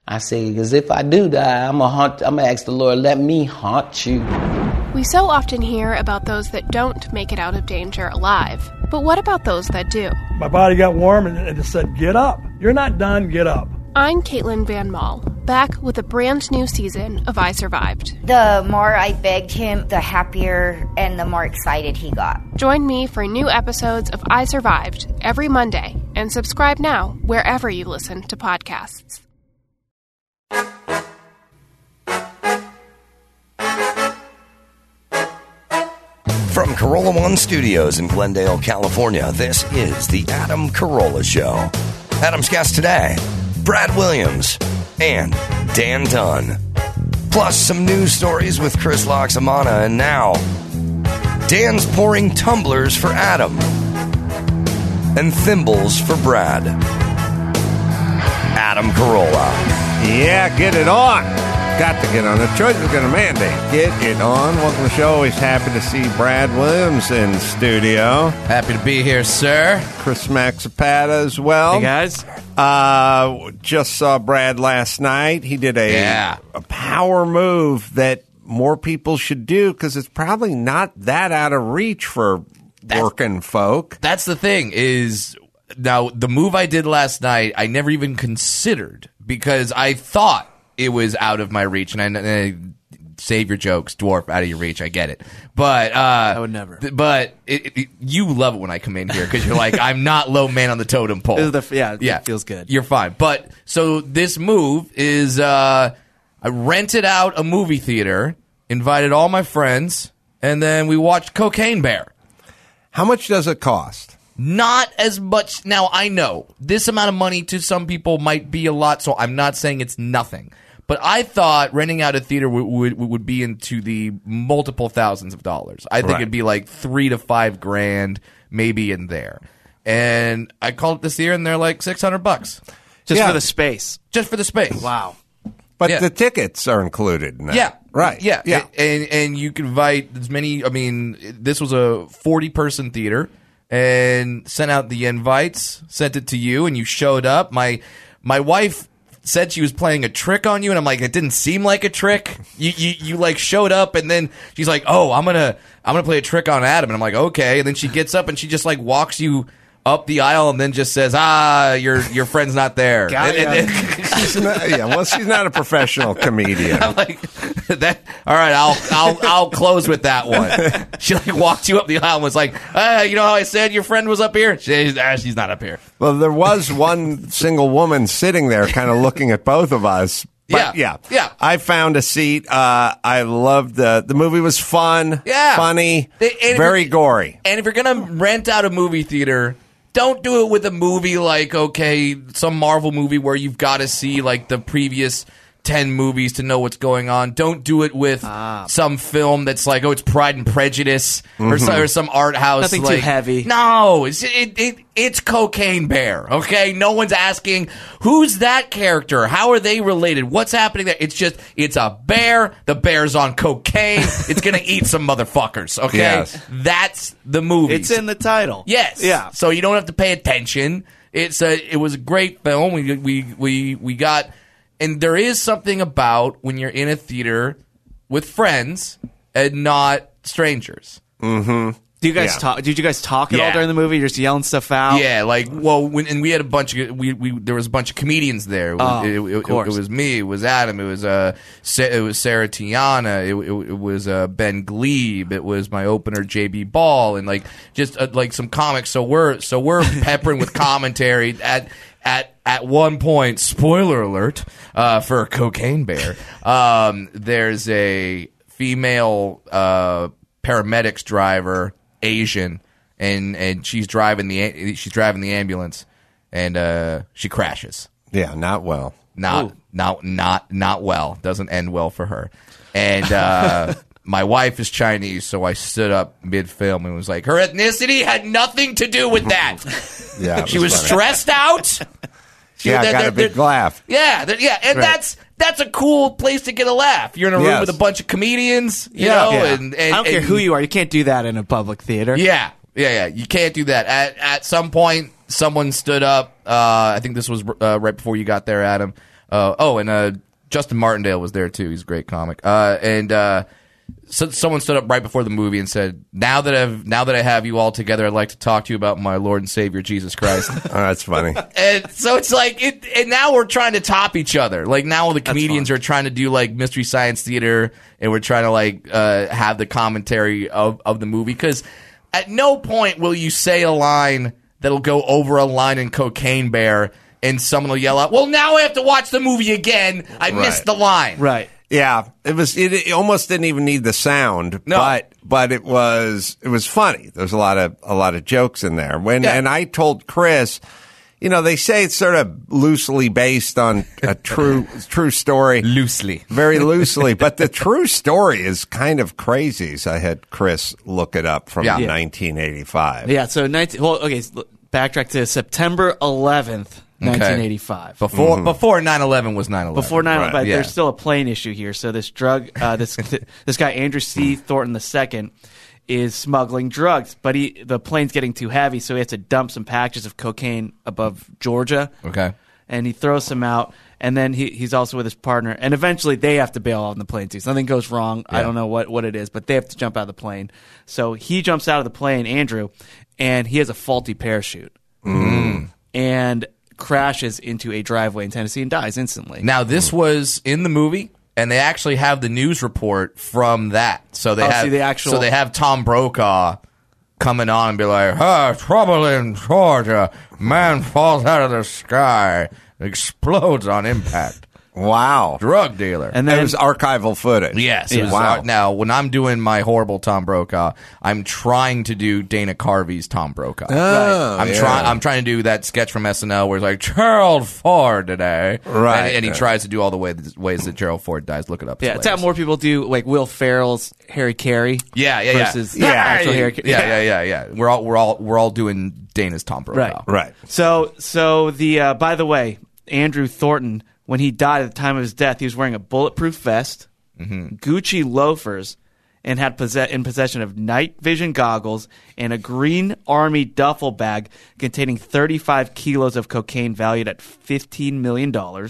I say, because if I do die, I'm gonna ask the Lord, let me haunt you. We so often hear about those that don't make it out of danger alive. But what about those that do? My body got warm and it said, get up. You're not done, get up. I'm Caitlin Van Mall, back with a brand new season of I Survived. The more I begged him, the happier and the more excited he got. Join me for new episodes of I Survived every Monday, and subscribe now wherever you listen to podcasts. From Carolla One Studios in Glendale, California, this is The Adam Carolla Show. Adam's guest today, Brad Williams and Dan Dunn. Plus some news stories with Chris Loxamana. And now, Dan's pouring tumblers for Adam and thimbles for Brad. Adam Carolla. Yeah, get it on. Got to get on. The choice is going to mandate. Get it on. Welcome to the show. Always happy to see Brad Williams in studio. Happy to be here, sir. Chris Maxipata as well. Hey, guys. Just saw Brad last night. He did a power move that more people should do because it's probably not that out of reach for working folk. That's the thing is, now, the move I did last night, I never even considered because I thought it was out of my reach, and I save your jokes, dwarf, out of your reach. I get it, but I would never. But you love it when I come in here because you're like, I'm not low man on the totem pole. It feels good. You're fine. But so this move is, I rented out a movie theater, invited all my friends, and then we watched Cocaine Bear. How much does it cost? Not as much. Now, I know this amount of money to some people might be a lot, so I'm not saying it's nothing. But I thought renting out a theater would be into the multiple thousands of dollars. I think it'd be like $3,000 to $5,000, maybe in there. And I called it this year, and they're like $600 just for the space. Just for the space. Wow. But the tickets are included in that. Yeah. Right. Yeah. Yeah. And you can invite as many. I mean, this was a 40-person theater, and sent out the invites, sent it to you, and you showed up. My wife said she was playing a trick on you, and I'm like, it didn't seem like a trick. You like showed up, and then she's like, oh, I'm gonna play a trick on Adam, and I'm like, okay. And then she gets up and she just like walks you up the aisle, and then just says, your friend's not there. She's not a professional comedian. I'm like, that. All right, I'll close with that one. She like walked you up the aisle and was like, you know how I said your friend was up here? She's not up here. Well, there was one single woman sitting there kind of looking at both of us. But yeah. I found a seat. I loved the movie was fun, funny, very gory. And if you're going to rent out a movie theater, don't do it with a movie like, some Marvel movie where you've got to see like the previous 10 movies to know what's going on. Don't do it with some film that's like, it's Pride and Prejudice or some art house. Nothing like, too heavy. No, it's Cocaine Bear, okay? No one's asking, who's that character? How are they related? What's happening there? It's a bear. The bear's on cocaine. It's going to eat some motherfuckers, okay? Yes. That's the movie. It's in the title. Yes. Yeah. So you don't have to pay attention. It was a great film. We got... And there is something about when you're in a theater with friends and not strangers. Mm-hmm. Do you guys talk? Did you guys talk at all during the movie? You're just yelling stuff out. Yeah, like and we had a bunch of there was a bunch of comedians there. It was me. It was Adam. It was Sarah Tiana. It was Ben Glebe. It was my opener JB Ball, and like just like some comics. So we're peppering with commentary at one point. Spoiler alert for Cocaine Bear. There's a female paramedics driver. Asian, and she's driving the ambulance, and she crashes. Yeah, not well. Not well. Doesn't end well for her. And my wife is Chinese, so I stood up mid-film and was like, her ethnicity had nothing to do with that. Yeah, she was stressed out. Got a big laugh. Yeah, and right. That's a cool place to get a laugh. You're in a room with a bunch of comedians, you know, and I don't care who you are. You can't do that in a public theater. Yeah. You can't do that. At some point, someone stood up. I think this was right before you got there, Adam. And Justin Martindale was there too. He's a great comic. So someone stood up right before the movie and said, now that I have you all together, I'd like to talk to you about my Lord and Savior Jesus Christ. Oh, that's funny. And so it's like, and now we're trying to top each other. Like now all the comedians are trying to do like Mystery Science Theater, and we're trying to like have the commentary of the movie, because at no point will you say a line that'll go over a line in Cocaine Bear and someone will yell out, well, now I have to watch the movie again. I missed the line. Right. Yeah, it almost didn't even need the sound, but it was funny. There's a lot of jokes in there. And I told Chris, they say it's sort of loosely based on a true story. Very loosely, but the true story is kind of crazy. So I had Chris look it up from 1985. Yeah, so backtrack to September 11th. 1985. Before 9/11 was 9/11. Before 9/11, but there's still a plane issue here. So this drug, this guy Andrew C. Thornton II is smuggling drugs, but the plane's getting too heavy, so he has to dump some packages of cocaine above Georgia. Okay, and he throws some out, and then he's also with his partner, and eventually they have to bail on the plane too. Something goes wrong. Yeah. I don't know what it is, but they have to jump out of the plane. So he jumps out of the plane, Andrew, and he has a faulty parachute, and crashes into a driveway in Tennessee and dies instantly. Now, this was in the movie, and they actually have the news report from that. So they have Tom Brokaw coming on and be like, trouble in Georgia. Man falls out of the sky, explodes on impact. Wow. Drug dealer. And then it was archival footage. Yes. It was, wow. Now, when I'm doing my horrible Tom Brokaw, I'm trying to do Dana Carvey's Tom Brokaw. Oh, I'm trying to do that sketch from SNL where it's like, Gerald Ford today. Right. And he tries to do all the ways that Gerald Ford dies. Look it up. Yeah, it's how more people do, like Will Ferrell's Harry Carey. Versus actual Harry Carey. Yeah. We're all doing Dana's Tom Brokaw. Right. So the by the way, Andrew Thornton, when he died at the time of his death, he was wearing a bulletproof vest, Gucci loafers, and had in possession of night vision goggles and a green army duffel bag containing 35 kilos of cocaine valued at $15 million.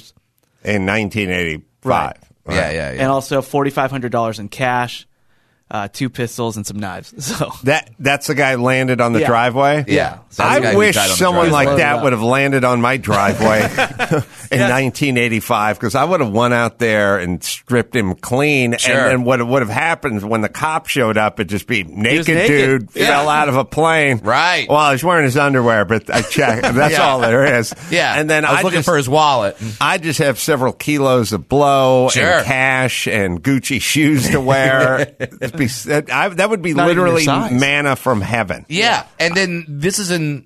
In 1985. Right. Yeah. And also $4,500 in cash, 2 pistols, and some knives. So that's the guy landed on the driveway? Yeah. I wish someone like that would have landed on my driveway in 1985, because I would have went out there and stripped him clean. Sure. And what would have happened when the cop showed up, it'd just be naked dude fell out of a plane. Right. Well, he's wearing his underwear, but I checked. That's all there is. Yeah. And then I was looking for his wallet. I just have several kilos of blow and cash and Gucci shoes to wear. That would be not literally manna from heaven. Yeah, and then this isn't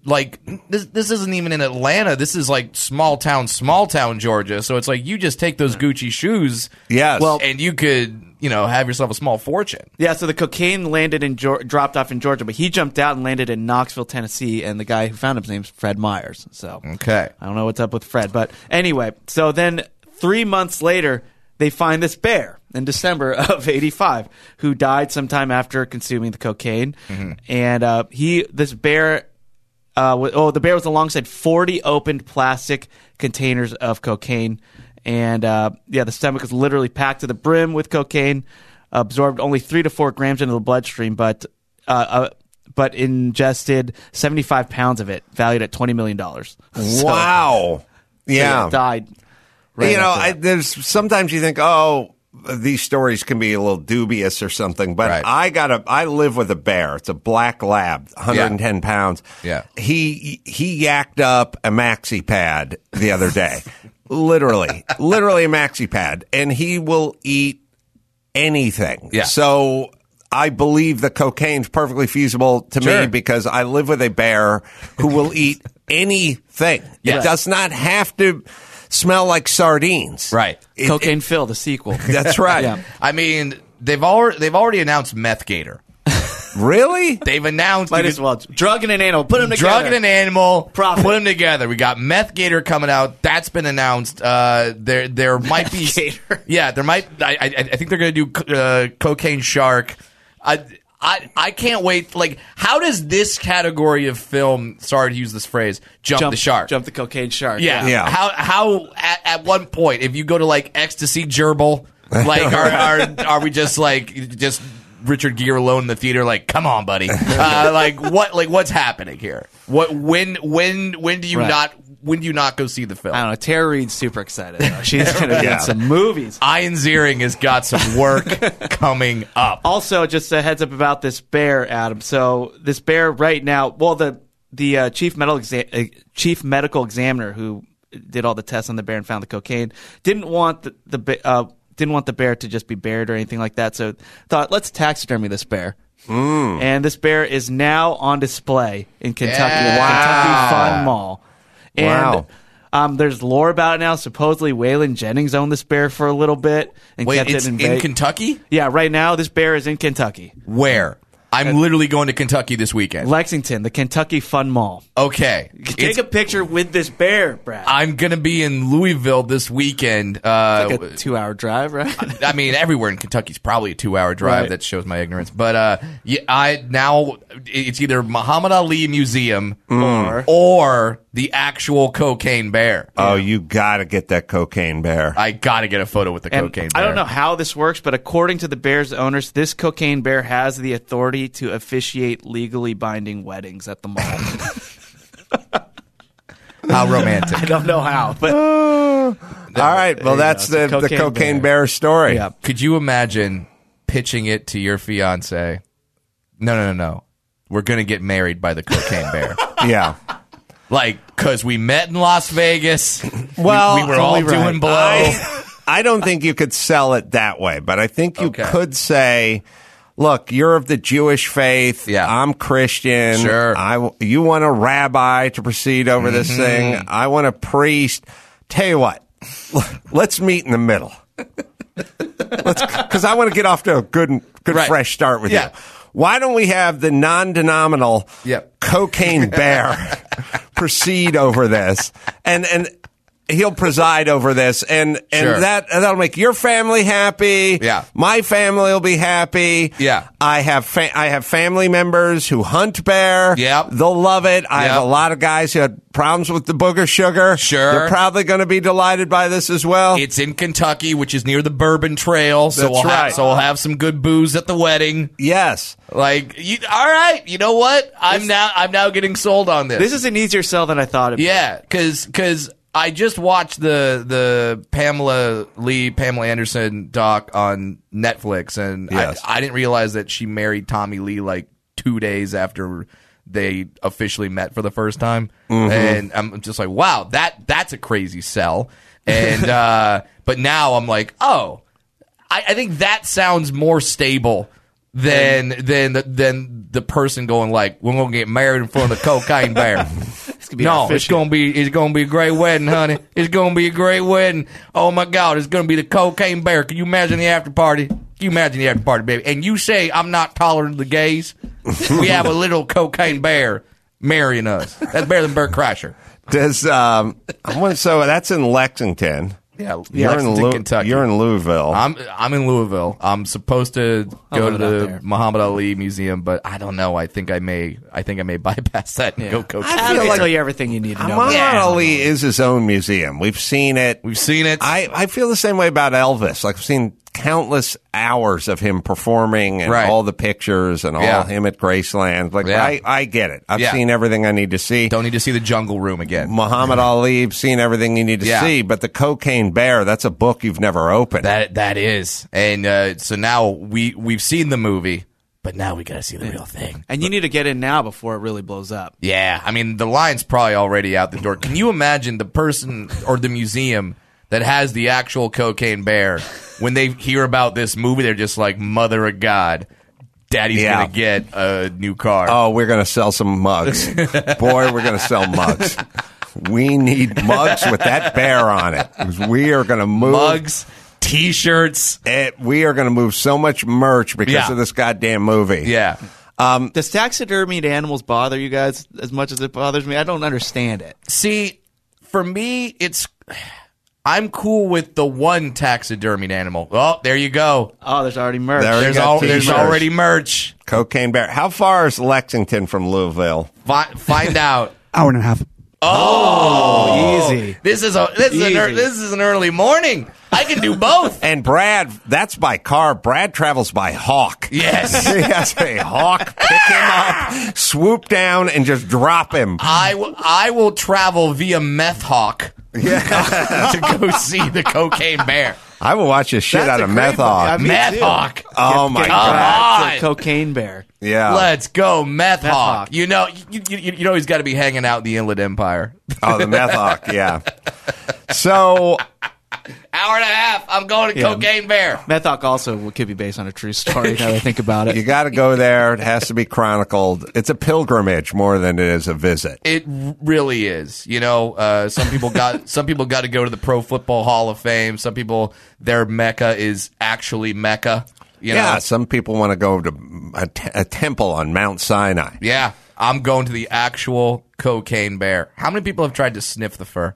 even in Atlanta. This is like small town Georgia. So it's like you just take those Gucci shoes, and you could have yourself a small fortune. Yeah, so the cocaine landed dropped off in Georgia, but he jumped out and landed in Knoxville, Tennessee, and the guy who found him, his name's Fred Myers. So okay, I don't know what's up with Fred, but anyway, so then 3 months later, they find this bear in December of 85 who died sometime after consuming the cocaine. And the bear was alongside 40 opened plastic containers of cocaine. And the stomach was literally packed to the brim with cocaine, absorbed only 3 to 4 grams into the bloodstream, but ingested 75 pounds of it, valued at $20 million. Wow. So died. Right there's sometimes you think, these stories can be a little dubious or something, but I live with a bear. It's a black lab, 110 pounds. Yeah. He yacked up a maxi pad the other day. literally a maxi pad, and he will eat anything. Yeah. So I believe the cocaine's perfectly feasible to me because I live with a bear who will eat anything. Yes. It does not have to smell like sardines. Right. Cocaine Phil, the sequel. That's right. Yeah. I mean, they've already announced Meth Gator. Really? They've announced might as well drug and an animal. Put them together. Drug and an animal. Profit. Put them together. We got Meth Gator coming out. That's been announced. There might be. Gator. Yeah, there might. I think they're going to do Cocaine Shark. I can't wait. Like, how does this category of film, sorry to use this phrase, jump the shark? Jump the cocaine shark. Yeah. How at one point, if you go to like ecstasy gerbil, like are we just Richard Gere alone in the theater? Like, come on, buddy. What's happening here? When do you not? When do you not go see the film? I don't know. Tara Reid's super excited, though. She's going to get some movies. Ian Ziering has got some work coming up. Also, just a heads up about this bear, Adam. So this bear right now, well, the chief medical examiner who did all the tests on the bear and found the cocaine didn't want the bear to just be buried or anything like that. So thought, let's taxidermy this bear. And this bear is now on display in Kentucky, at the Kentucky Fun Mall. And there's lore about it now. Supposedly, Waylon Jennings owned this bear for a little bit and kept it in Kentucky? Yeah, right now this bear is in Kentucky. Where? I'm literally going to Kentucky this weekend. Lexington, the Kentucky Fun Mall. Okay. Take a picture with this bear, Brad. I'm going to be in Louisville this weekend. It's like a 2-hour drive, right? I mean, everywhere in Kentucky is probably a 2-hour drive. Right. That shows my ignorance. But it's either Muhammad Ali Museum or the actual cocaine bear. Oh, you got to get that cocaine bear. I got to get a photo with the cocaine bear. I don't know how this works, but according to the bear's owners, this cocaine bear has the authority to officiate legally binding weddings at the mall. How romantic. I don't know how, but all right. Well, that's the cocaine bear story. Yeah. Could you imagine pitching it to your fiance? No. We're going to get married by the cocaine bear. Yeah. Like, because we met in Las Vegas. Well, we were all doing blow. I don't think you could sell it that way, but I think you could say, look, you're of the Jewish faith. Yeah. I'm Christian. Sure. You want a rabbi to proceed over this thing. I want a priest. Tell you what, let's meet in the middle. Because I want to get off to a good fresh start with you. Why don't we have the non-denominational cocaine bear proceed over this, and he'll preside over this, and that'll make your family happy. Yeah, my family will be happy. Yeah, I have family members who hunt bear. Yep, they'll love it. I have a lot of guys who had problems with the booger sugar. Sure, they're probably going to be delighted by this as well. It's in Kentucky, which is near the Bourbon Trail, so we'll have some good booze at the wedding. Yes. All right, you know what? I'm now getting sold on this. This is an easier sell than I thought it'd be. Yeah, because I just watched the Pamela Anderson doc on Netflix, and I didn't realize that she married Tommy Lee like 2 days after they officially met for the first time. And I'm just like, wow, that's a crazy sell. And but now I'm like, oh, I think that sounds more stable than the person going like, we're gonna get married in front of the cocaine bear. It's gonna be a great wedding, honey. It's gonna be a great wedding. Oh my God, it's gonna be the cocaine bear. Can you imagine the after party? Can you imagine the after party, baby? And you say I'm not tolerant of the gays. We have a little cocaine bear marrying us. That's better than Bert Kreischer. So that's in Lexington. Yeah, you're in Kentucky. You're in Louisville. I'm in Louisville. I'm supposed to go to the Muhammad Ali Museum, but I don't know. I think I may bypass that and go cocaine. I feel like tell you everything you need to know. Muhammad Ali is his own museum. We've seen it. I feel the same way about Elvis. Like, I've seen countless hours of him performing and all the pictures and all him at Graceland. Like, I get it. I've seen everything I need to see. Don't need to see the Jungle Room again. Muhammad Ali, seen everything you need to see. But the Cocaine Bear, that's a book you've never opened. That is. And so now we've seen the movie, but now we got to see the real thing. And you need to get in now before it really blows up. Yeah. I mean, the line's probably already out the door. Can you imagine the person or the museum that has the actual cocaine bear, when they hear about this movie, they're just like, mother of God, Daddy's going to get a new car. Oh, we're going to sell some mugs. Boy, we're going to sell mugs. We need mugs with that bear on it. We are going to move. Mugs, T-shirts. We are going to move so much merch because of this goddamn movie. Yeah. Does taxidermied animals bother you guys as much as it bothers me? I don't understand it. See, for me, I'm cool with the one taxidermied animal. Oh, there you go. Oh, there's already merch. There- There's already merch. Cocaine Bear. How far is Lexington from Louisville? Find out. Hour and a half. Oh, easy. This is an early morning. I can do both. And Brad, that's by car. Brad travels by hawk. Yes. He has a hawk pick him up, swoop down, and just drop him. I will travel via Meth Hawk to go see the Cocaine Bear. I will watch the shit out of Meth Hawk. Meth Hawk. Oh my Come God. on. Cocaine Bear. Yeah. Let's go, Meth Hawk. Hawk. You know he's got to be hanging out in the Inland Empire. Oh, the Meth Hawk. Yeah. So. Hour and a half. I'm going to Cocaine Bear. Meth Hawk also could be based on a true story. Now that I think about it, You got to go there. It has to be chronicled. It's a pilgrimage more than it is a visit. It really is. You know, some people got to go to the Pro Football Hall of Fame. Some people, their Mecca is actually Mecca. You know? Some people want to go to a temple on Mount Sinai. Yeah, I'm going to the actual Cocaine Bear. How many people have tried to sniff the fur?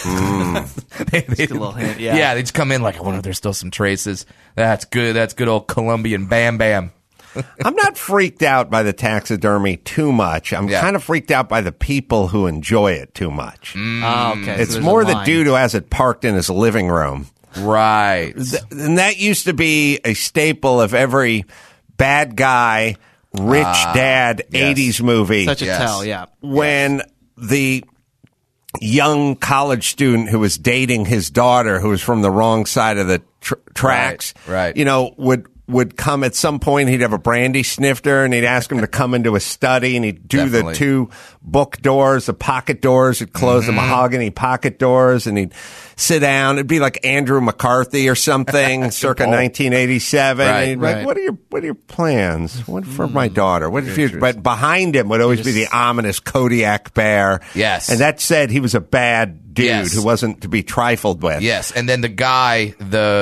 Just a little hint. Yeah. They just come in like, I wonder if there's still some traces. That's good. That's good old Colombian Bam Bam. I'm not freaked out by the taxidermy too much. I'm kind of freaked out by the people who enjoy it too much. Oh, okay. It's So more there's a the line. dude who has it parked in his living room. Right. And that used to be a staple of every bad guy, rich dad yes. 80s movie. Such a Yes. tell. Yeah. When the young college student who was dating his daughter, who was from the wrong side of the tracks, Right. you know, would come at some point. He'd have a brandy snifter, and he'd ask him to come into his study, and he'd do Definitely. the two book doors, the pocket doors. He'd close the mahogany pocket doors, and he'd sit down. It'd be like Andrew McCarthy or something, circa 1987. Right, and he'd be like, right. what are your plans? What for my daughter? What if you? But behind him would always be the ominous Kodiak Bear. Yes. And that said, he was a bad dude Yes. who wasn't to be trifled with. Yes, and then the guy,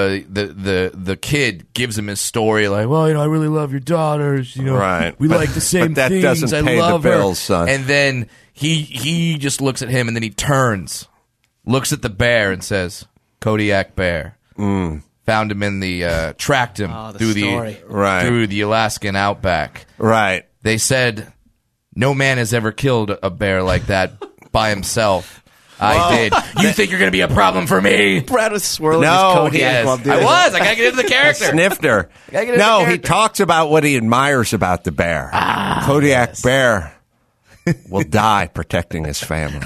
the kid gives him his story, like, well, you know, I really love your daughters, you know, Right. we But- like the same but that things. doesn't I pay the love her. bills, son. And then he just looks at him, and then he turns, looks at the bear, and says, Kodiak Bear. Found him in the tracked him Oh, the through story. through the Alaskan outback. Right. They said no man has ever killed a bear like that by himself. I did. You think you're going to be a problem for me? Brad was swirling No, his Kodiak Yes, while doing I it. was. I got to get into the character. Snifter. Gotta get into No, the he character. talks about what he admires about the bear. Kodiak Bear will die protecting his family.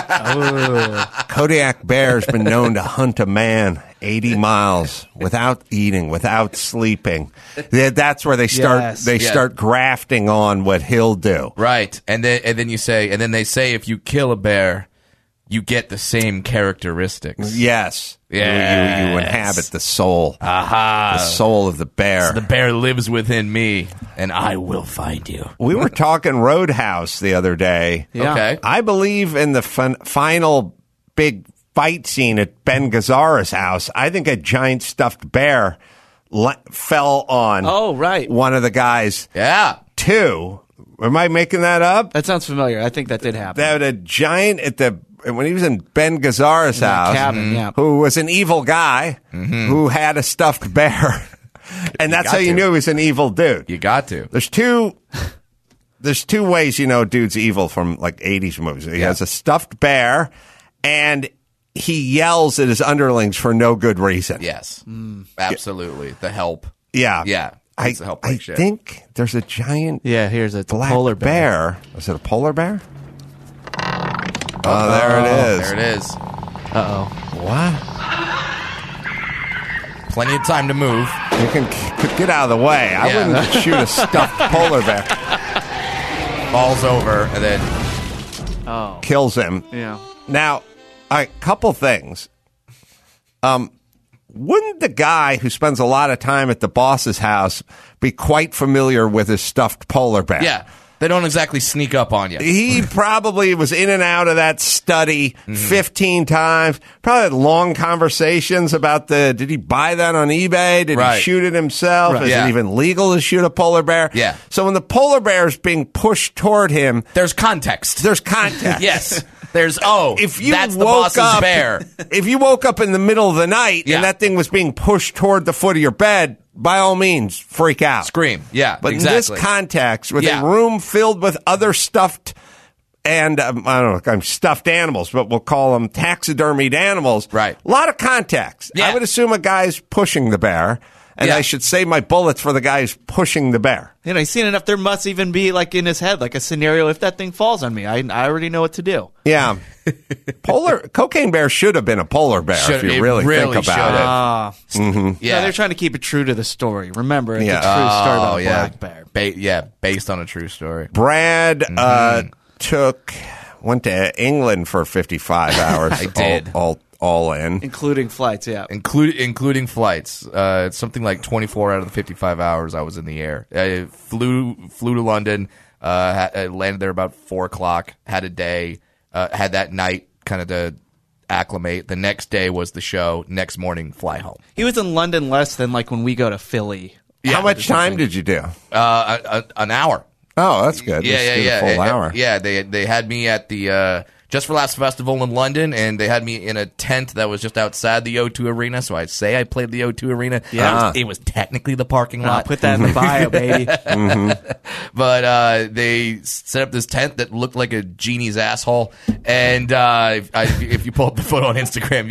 Kodiak Bear has been known to hunt a man 80 miles without eating, without sleeping. That's where they start. Yes. They Yeah. start grafting on what he'll do. Right, and then they say if you kill a bear, you get the same characteristics. Yes. Yes. You inhabit the soul. Aha! The soul of the bear. The bear lives within me, and I will find you. We were talking Roadhouse the other day. Yeah. Okay. I believe in the final big fight scene at Ben Gazzara's house. I think a giant stuffed bear fell on Oh, right. one of the guys. Yeah. Two. Am I making that up? That sounds familiar. I think that did happen. That a giant when he was in Ben Gazzara's that house, cabin, yeah. who was an evil guy who had a stuffed bear, and that's got how you to. knew he was an evil dude. You got to. There's two ways you know dude's evil from like 80s movies. He has a stuffed bear, and he yells at his underlings for no good reason. Yes. Absolutely. The help. Yeah. Yeah. I It's a help like shit. think there's a giant Yeah, here's a black polar bear. Is it a polar bear? Oh, there it is. There it is. Uh-oh. What? Plenty of time to move. You could get out of the way. I Yeah. wouldn't shoot a stuffed polar bear. Falls over, and then Oh. Kills him. Yeah. Now, a couple things. Wouldn't the guy who spends a lot of time at the boss's house be quite familiar with his stuffed polar bear? yeah, they don't exactly sneak up on you. He probably was in and out of that study Mm-hmm. 15 times. Probably had long conversations about did he buy that on eBay? Did Right. he shoot it himself? Right. Is Yeah. it even legal to shoot a polar bear? Yeah. So when the polar bear is being pushed toward him, There's context. there's context. Yes. if you that's the woke boss's up, bear. If you woke up in the middle of the night Yeah. and that thing was being pushed toward the foot of your bed, by all means, freak out. Scream. Yeah, But exactly. in this context, with Yeah. a room filled with other stuffed and, I don't know, I'm stuffed animals, but we'll call them taxidermied animals. Right. A lot of context. Yeah. I would assume a guy's pushing the bear, and Yeah. I should save my bullets for the guy who's pushing the bear. You know, he's seen enough. There must even be, like, in his head, like a scenario if that thing falls on me. I already know what to do. Yeah. Cocaine bear should have been a polar bear if you really think about it. No, Yeah. they're trying to keep it true to the story. Remember, it's Yeah. a true story about a yeah. black bear. Based on a true story. Brad went to England for 55 hours. I did. All in. Including flights, yeah. Including flights. It's something like 24 out of the 55 hours I was in the air. I flew to London, landed there about 4 o'clock, had a day, had that night kind of to acclimate. The next day was the show. Next morning, fly home. He was in London less than, like, when we go to Philly. How much time did you do? An hour. Oh, that's good. Just did a full hour. Yeah, they had me at the Just for Laughs Festival in London, and they had me in a tent that was just outside the O2 Arena. So I'd say I played the O2 Arena. Yeah. It was technically the parking lot. Put that in the bio, baby. But they set up this tent that looked like a genie's asshole. And if you pull up the photo on Instagram,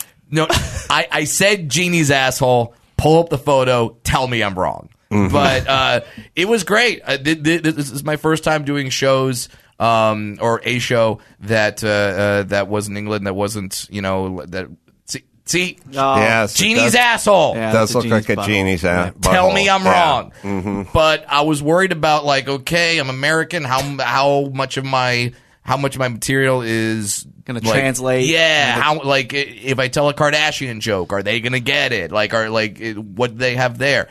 I said genie's asshole. Pull up the photo. Tell me I'm wrong. But it was great. This is my first time doing shows. Or a show that was in England that wasn't, that. See, Yes, genie's it asshole. Yeah. does that's a look like a genie's genie's butthole. Tell me I'm Yeah. wrong. But I was worried about, like, okay, I'm American. How much of my material is Gonna translate. Yeah, how, like, if I tell a Kardashian joke, are they gonna get it? Like, what do they have there?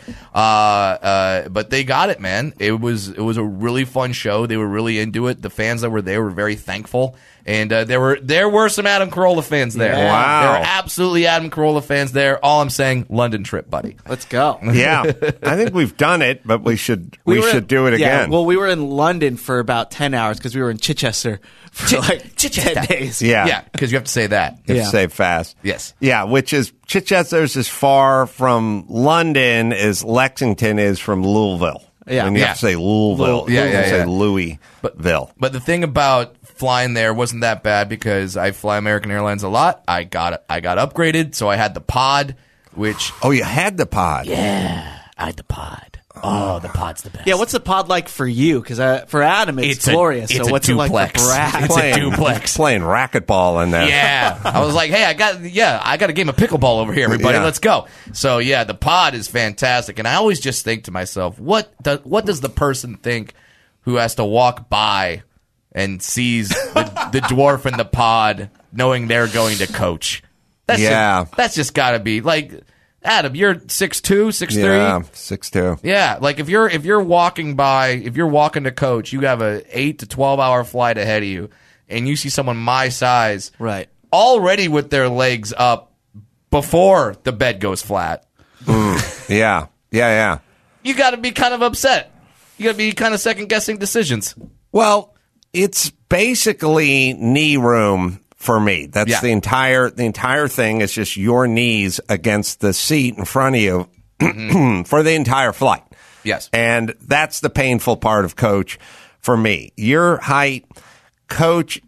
But they got it, man. It was a really fun show. They were really into it. The fans that were there were very thankful. And there were some Adam Carolla fans there. Yeah. Wow. There were absolutely Adam Carolla fans there. All I'm saying, London trip, buddy. Let's go. Yeah, I think we've done it, but we should were should in- do it yeah, again. Well, we were in London for about 10 hours because we were in Chichester for like Chichester. 10 days. yeah, Yeah, because you have to say that. if Yeah. save fast. Yes. Yeah, which is Chichester's as far from London as Lexington is from Louisville. Yeah. and you Yeah. have to say Louisville. Yeah, you yeah, have to say yeah. Louisville. But the thing about flying there wasn't that bad because I fly American Airlines a lot. I got upgraded, so I had the pod, which Oh, you had the pod. I had the pod. Oh, the pod's the best. Yeah, what's the pod like for you? Because for Adam, it's glorious. It's so a what's duplex. it like for Brad? It's a duplex. Playing racquetball in there. Yeah, I was like, hey, I got a game of pickleball over here, everybody. Yeah. Let's go. So yeah, the pod is fantastic, and I always just think to myself, what does the person think who has to walk by and sees the dwarf in the pod, knowing they're going to coach? That's just got to be like, Adam, you're 6'2", 6'3". Yeah, 6'2". Yeah, like if you're walking to coach, you have a 8 to 12 hour flight ahead of you, and you see someone my size, Right. already with their legs up before the bed goes flat. Yeah. You got to be kind of upset. You got to be kind of second guessing decisions. Well, it's basically knee room for me. That's Yeah. the entire thing is just your knees against the seat in front of you for the entire flight. Yes. And that's the painful part of coach for me. Your height, coach,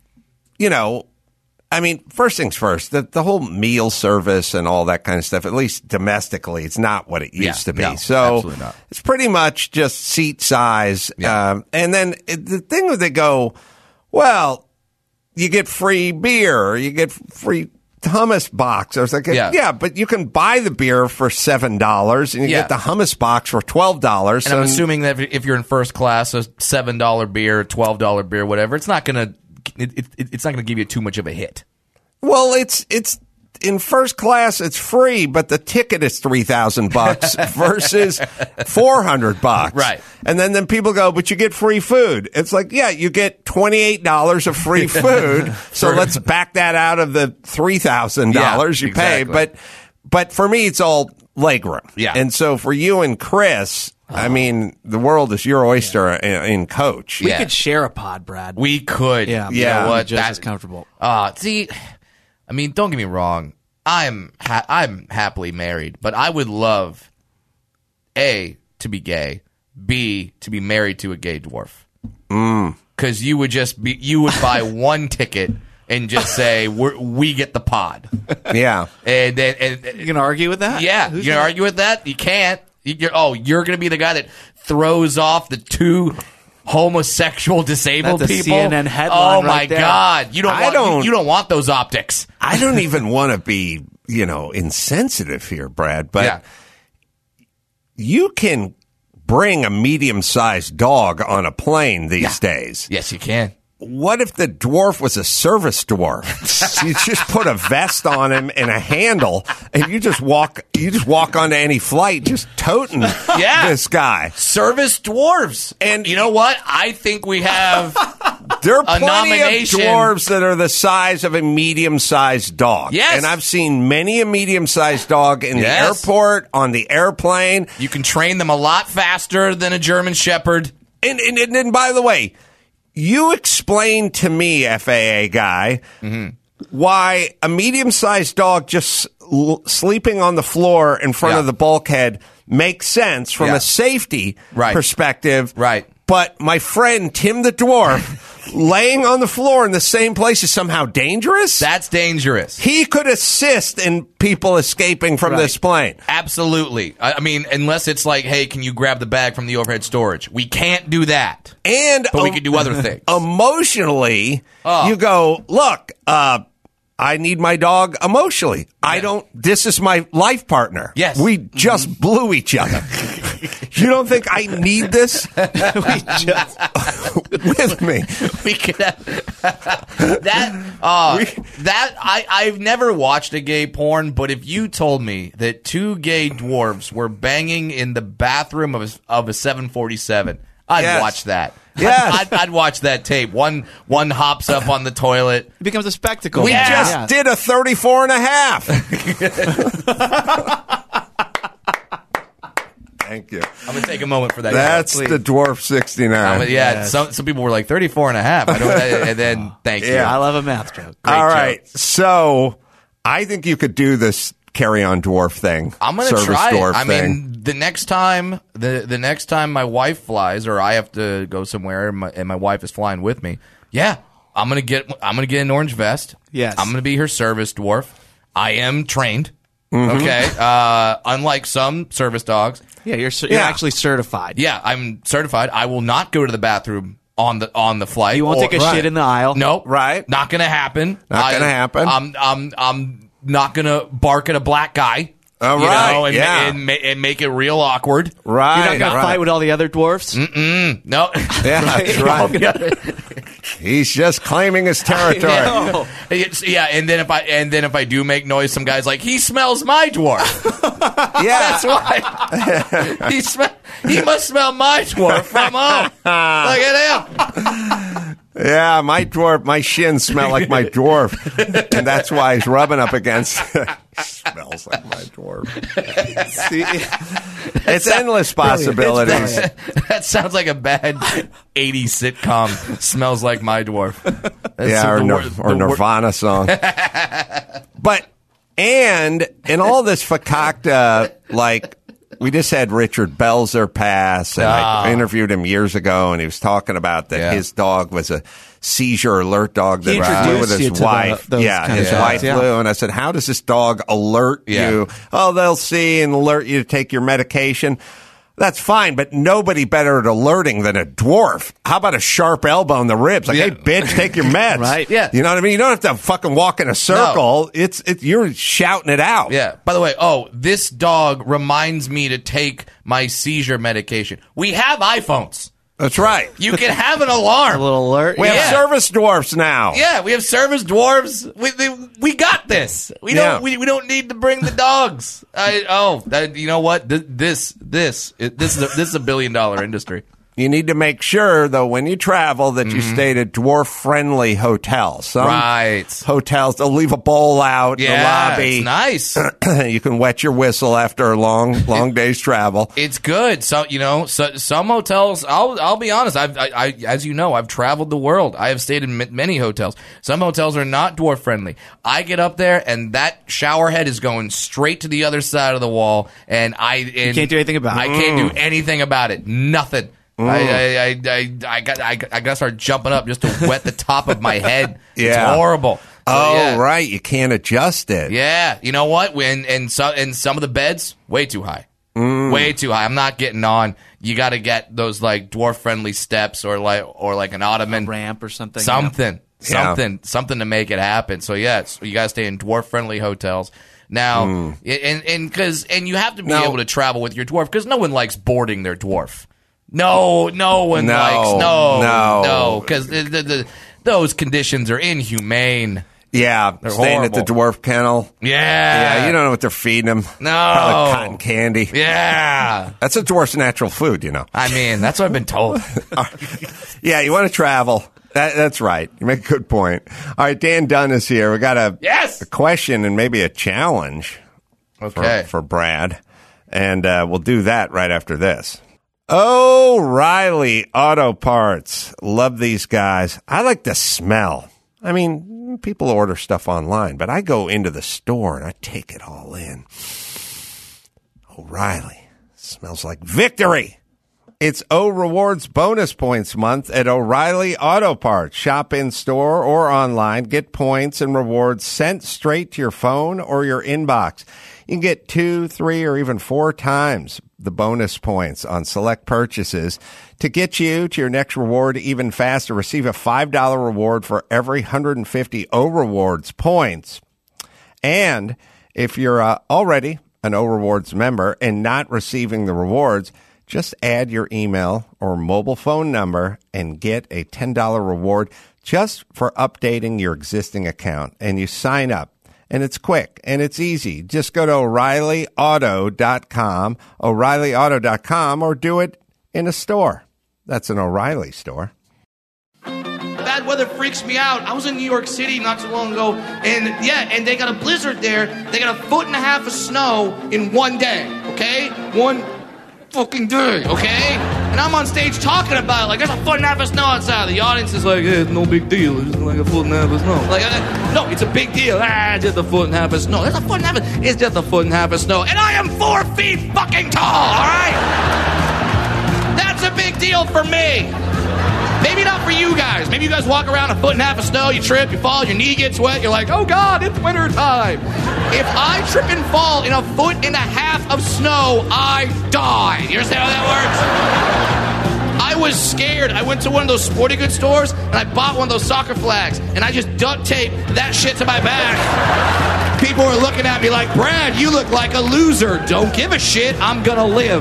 I mean, first things first, the whole meal service and all that kind of stuff, at least domestically, it's not what it used to be. No, so absolutely not. it's pretty much just seat size. Yeah. And then the thing where they go, well, you get free beer, or you get free hummus box. I was like, yeah, but you can buy the beer for $7 and you get the hummus box for $12. And I'm assuming that if you're in first class, a $7 beer, $12 beer, whatever, it's not gonna give you too much of a hit. Well, it's in first class, it's free, but the ticket is $3,000 versus $400. Right. And then people go, but you get free food. It's like, yeah, you get $28 of free food. So let's back that out of the $3,000 you pay. exactly. But for me, it's all legroom. Yeah. And so for you and Chris, I mean, the world is your oyster in Coach. We could share a pod, Brad. We could. Yeah. You know what? Just as comfortable. See, I mean, don't get me wrong. I'm happily married, but I would love, A, to be gay, B, to be married to a gay dwarf. Because you would buy one ticket and just say, we get the pod. Yeah. And You can argue with that? Yeah. You can argue with that? You can't. You're going to be the guy that throws off the two homosexual disabled That's a people. CNN headline oh my right there. God! You don't want those optics. I don't even want to be, insensitive here, Brad, but you can bring a medium-sized dog on a plane these days. Yes, you can. What if the dwarf was a service dwarf? You just put a vest on him and a handle, and you just walk onto any flight, just toting this guy. Service dwarves, and you know what? I think we have there are plenty nomination. of dwarves that are the size of a medium-sized dog. Yes, and I've seen many a medium-sized dog in the airport, on the airplane. You can train them a lot faster than a German Shepherd. And by the way, you explain to me, FAA guy, why a medium-sized dog just sleeping on the floor in front of the bulkhead makes sense from a safety perspective. Right. But my friend Tim the Dwarf laying on the floor in the same place is somehow dangerous? That's dangerous. He could assist in people escaping from this plane. Absolutely. I mean, unless it's like, hey, can you grab the bag from the overhead storage? We can't do that. But we can do other things. Emotionally, you go, look, I need my dog emotionally. This is my life partner. Yes. We just blew each other. You don't think I need this? With me. We could have I've never watched a gay porn, but if you told me that two gay dwarves were banging in the bathroom of a 747, I'd watch that. Yes. I'd watch that tape. One hops up on the toilet. It becomes a spectacle. We just did a 34 and a half. Thank you. I'm going to take a moment for that. That's the Dwarf 69. Some people were like 34 and a half. And then thank you. I love a math joke. All right. So I think you could do this carry-on dwarf thing. I'm going to try it. I mean, the next time my wife flies, or I have to go somewhere, and my wife is flying with me, I'm going to get an orange vest. Yes. I'm going to be her service dwarf. I am trained. Okay. Unlike some service dogs. Yeah, you're actually certified. Yeah, I'm certified. I will not go to the bathroom on the flight. You won't take a shit in the aisle. Nope. Right. Not going to happen. I'm not going to bark at a black guy. And make it real awkward. Right. You're not going to fight with all the other dwarfs? No. Yeah, that's right. He's just claiming his territory. And then if I do make noise, some guy's like, he smells my dwarf. That's why. He must smell my dwarf from home. Look at him. Yeah, my shins smell like my dwarf, and that's why he's rubbing up against. Smells like my dwarf. See, it's endless possibilities. That sounds like a bad 80s sitcom. Smells like my dwarf. Or Nirvana song. But in all this fakakta, like. We just had Richard Belzer pass, and I interviewed him years ago, and he was talking about that his dog was a seizure alert dog that flew with his wife. His wife flew, and I said, how does this dog alert you? Oh, they'll see and alert you to take your medication. That's fine, but nobody better at alerting than a dwarf. How about a sharp elbow in the ribs? Like, hey, bitch, take your meds. Right, yeah. You know what I mean? You don't have to fucking walk in a circle. No. You're shouting it out. Yeah. By the way, this dog reminds me to take my seizure medication. We have iPhones. That's right. You can have an alarm. A little alert. We have service dwarfs now. Yeah, we have service dwarves. We got this. We don't need to bring the dogs. You know what? This is a $1 billion industry. You need to make sure, though, when you travel that you stay at dwarf-friendly hotels. Some hotels, they'll leave a bowl out in the lobby. It's nice. You can wet your whistle after a long day's travel. It's good. So some hotels. I'll be honest. I as you know, I've traveled the world. I have stayed in many hotels. Some hotels are not dwarf-friendly. I get up there, and that shower head is going straight to the other side of the wall, and you can't do anything about it. I can't do anything about it. Nothing. I gotta start jumping up just to wet the top of my head. It's horrible. Right, you can't adjust it. Yeah, you know what? And some of the beds way too high, way too high. I'm not getting on. You got to get those like dwarf friendly steps or like an ottoman ramp or something. Something to make it happen. So you got to stay in dwarf friendly hotels. Now, and you have to be able to travel with your dwarf because no one likes boarding their dwarf. No one likes because those conditions are inhumane. Yeah, they're staying horrible. at the dwarf kennel. Yeah, you don't know what they're feeding them. No, probably cotton candy. Yeah, that's a dwarf's natural food. You know. I mean, that's what I've been told. Yeah, you want to travel. That's right. You make a good point. All right, Dan Dunn is here. We got a question and maybe a challenge. For Brad, and we'll do that right after this. O'Reilly Auto Parts. Love these guys. I like the smell. I mean, people order stuff online, but I go into the store and I take it all in. O'Reilly. Smells like victory. It's O Rewards bonus points month at O'Reilly Auto Parts. Shop in store or online. Get points and rewards sent straight to your phone or your inbox. You can get 2, 3, or even 4 times the bonus points on select purchases. To get you to your next reward even faster, receive a $5 reward for every 150 O Rewards points. And if you're already an O Rewards member and not receiving the rewards, just add your email or mobile phone number and get a $10 reward just for updating your existing account. And you sign up. And it's quick and it's easy. Just go to O'ReillyAuto.com, O'ReillyAuto.com, or do it in a store. That's an O'Reilly store. Bad weather freaks me out. I was in New York City not too long ago, and they got a blizzard there. They got 1.5 feet of snow in one day, okay? One fucking day, okay? And I'm on stage talking about it, like, there's 1.5 feet of snow outside. The audience is like, hey, it's no big deal. It's just like 1.5 feet of snow. Like, no, it's a big deal. Just 1.5 feet of snow. There's 1.5 feet. It's just 1.5 feet of snow. And I am 4 feet fucking tall, all right? That's a big deal for me. Maybe not for you guys. Maybe you guys walk around 1.5 feet of snow, you trip, you fall, your knee gets wet, you're like, oh God, it's winter time. If I trip and fall in 1.5 feet of snow, I die. You understand how that works? I was scared. I went to one of those sporting goods stores and I bought one of those soccer flags and I just duct taped that shit to my back. People were looking at me like, Brad, you look like a loser. Don't give a shit. I'm gonna live.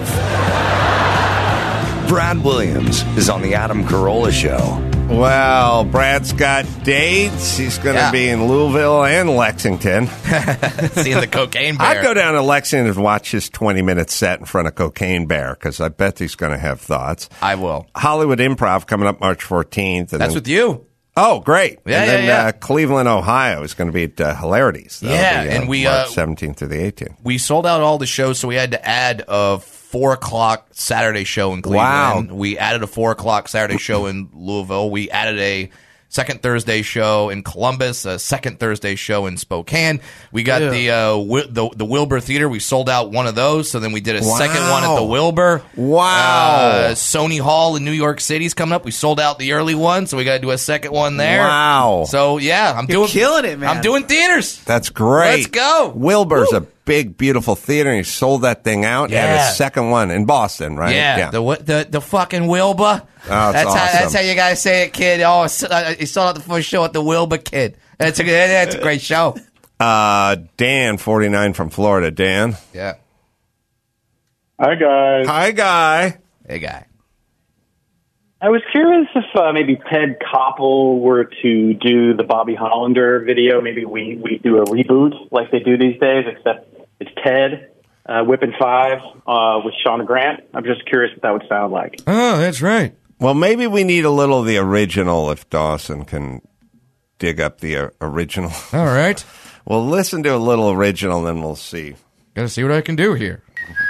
Brad Williams is on the Adam Carolla Show. Well, Brad's got dates. He's going to be in Louisville and Lexington. Seeing the Cocaine Bear. I'd go down to Lexington and watch his 20-minute set in front of Cocaine Bear because I bet he's going to have thoughts. I will. Hollywood Improv coming up March 14th. And that's with you. Oh, great. Yeah, and then Cleveland, Ohio is going to be at Hilarities. And we March 17th through the 18th. We sold out all the shows, so we had to add a 4 o'clock Saturday show in Cleveland. Wow. We added a 4 o'clock Saturday show in Louisville. We added a second Thursday show in Columbus, a second Thursday show in Spokane. We got the Wilbur Theater. We sold out one of those, so then we did a second one at the Wilbur. Wow. Sony Hall in New York City's coming up. We sold out the early one, so we got to do a second one there. Wow. So, yeah, You're killing it, man. I'm doing theaters. That's great. Let's go. Wilbur's a big, beautiful theater, and he sold that thing out. Yeah. And his second one in Boston, right? Yeah. The fucking Wilbur. Oh, that's awesome. That's how you guys say it, kid. Oh, he sold out the first show at the Wilbur, kid. That's a great show. Dan, 49 from Florida. Dan. Yeah. Hi, guys. Hi, Guy. Hey, Guy. I was curious if maybe Ted Koppel were to do the Bobby Hollander video. Maybe we do a reboot like they do these days, except it's Ted. Whipping 5 with Shauna Grant. I'm just curious what that would sound like. Oh, that's right. Well, maybe we need a little of the original if Dawson can dig up the original. All right. We'll listen to a little original, then we'll see. Got to see what I can do here.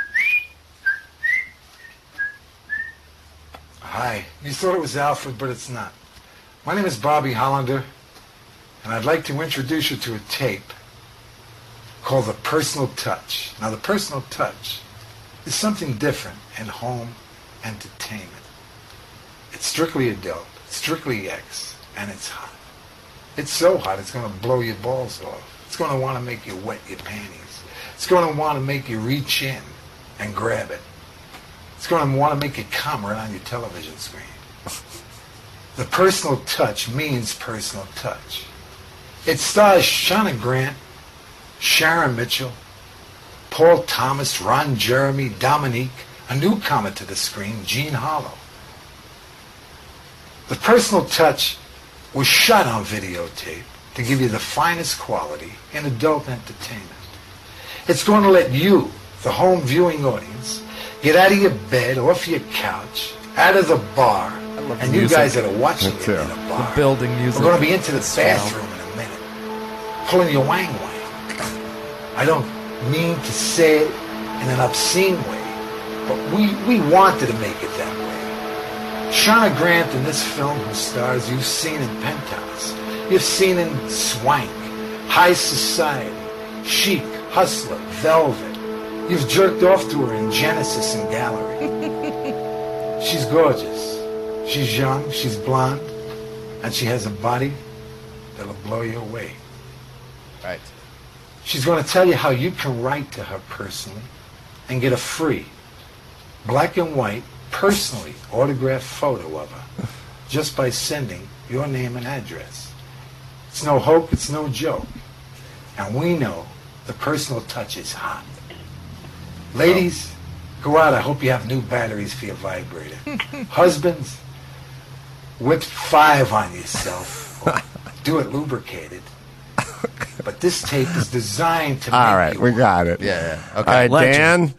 Hi. You thought it was Alfred, but it's not. My name is Bobby Hollander, and I'd like to introduce you to a tape called The Personal Touch. Now, The Personal Touch is something different in home entertainment. It's strictly adult, strictly X, and it's hot. It's so hot, it's going to blow your balls off. It's going to want to make you wet your panties. It's going to want to make you reach in and grab it. It's going to want to make you come right on your television screen. The Personal Touch means personal touch. It stars Shauna Grant, Sharon Mitchell, Paul Thomas, Ron Jeremy, Dominique, a newcomer to the screen, Jean Harlow. The Personal Touch was shot on videotape to give you the finest quality in adult entertainment. It's going to let you, the home viewing audience, get out of your bed, off your couch, out of the bar, and you guys that are watching it in a bar, the building music. We're going to be into the bathroom in a minute, pulling your wang wang. I don't mean to say it in an obscene way, but we wanted to make it that way. Shauna Grant in this film, whose stars you've seen in Penthouse, you've seen in Swank, High Society, Chic, Hustler, Velvet. You've jerked off to her in Genesis and Gallery. She's gorgeous. She's young, she's blonde, and she has a body that'll blow you away. Right. She's going to tell you how you can write to her personally and get a free, black and white, personally autographed photo of her just by sending your name and address. It's no hope, it's no joke. And we know the Personal Touch is hot. Ladies, go out. I hope you have new batteries for your vibrator. Husbands, whip 5 on yourself. Do it lubricated. But this tape is designed to make All right, we got it. Yeah. Okay. All right, Dan.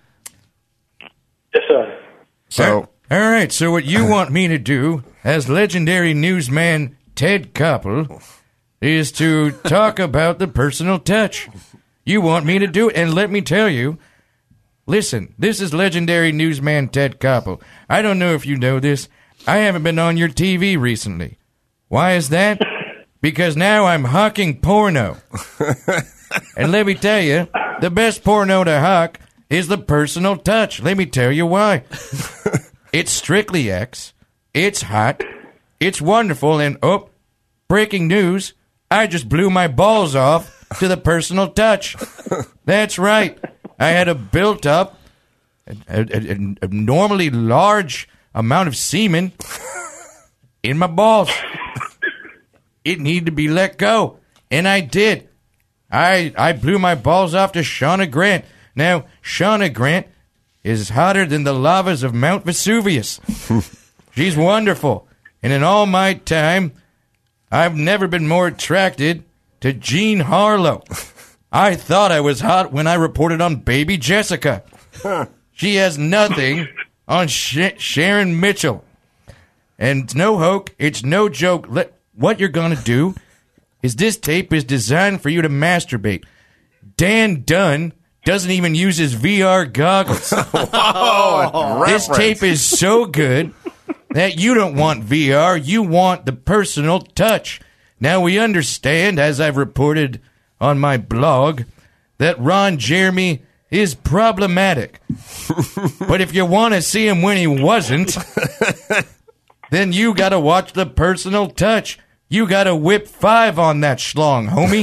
Yes, sir. So, all right. So what you want me to do, as legendary newsman Ted Koppel, is to talk about the Personal Touch. You want me to do it, and let me tell you. Listen, this is legendary newsman Ted Koppel. I don't know if you know this. I haven't been on your TV recently. Why is that? Because now I'm hawking porno. And let me tell you, the best porno to hawk is the Personal Touch. Let me tell you why. It's strictly X. It's hot. It's wonderful. And, breaking news, I just blew my balls off to the Personal Touch. That's right. I had a built-up, a normally large amount of semen in my balls. It needed to be let go, and I did. I blew my balls off to Shauna Grant. Now, Shauna Grant is hotter than the lavas of Mount Vesuvius. She's wonderful, and in all my time, I've never been more attracted to Jean Harlow. I thought I was hot when I reported on Baby Jessica. She has nothing on Sharon Mitchell. And it's no hoke, it's no joke. What you're going to do is this tape is designed for you to masturbate. Dan Dunn doesn't even use his VR goggles. This tape is so good that you don't want VR, you want the Personal Touch. Now, we understand, as I've reported on my blog, that Ron Jeremy is problematic. But if you want to see him when he wasn't, then you got to watch the Personal Touch. You got to whip 5 on that schlong, homie.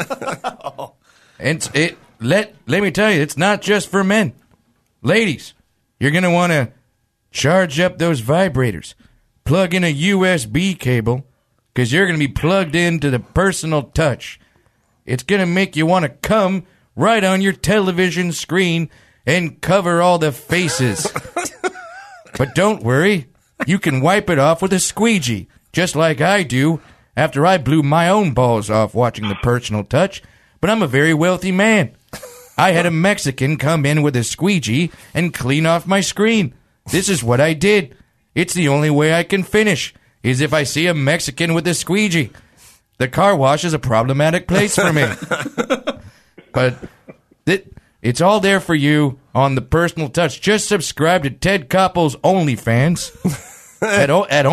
And let me tell you, it's not just for men. Ladies, you're going to want to charge up those vibrators. Plug in a USB cable, because you're going to be plugged into the Personal Touch. It's going to make you want to come right on your television screen and cover all the faces. But don't worry, you can wipe it off with a squeegee, just like I do after I blew my own balls off watching the Personal Touch. But I'm a very wealthy man. I had a Mexican come in with a squeegee and clean off my screen. This is what I did. It's the only way I can finish, is if I see a Mexican with a squeegee. The car wash is a problematic place for me. But it's all there for you on the Personal Touch. Just subscribe to Ted Koppel's OnlyFans at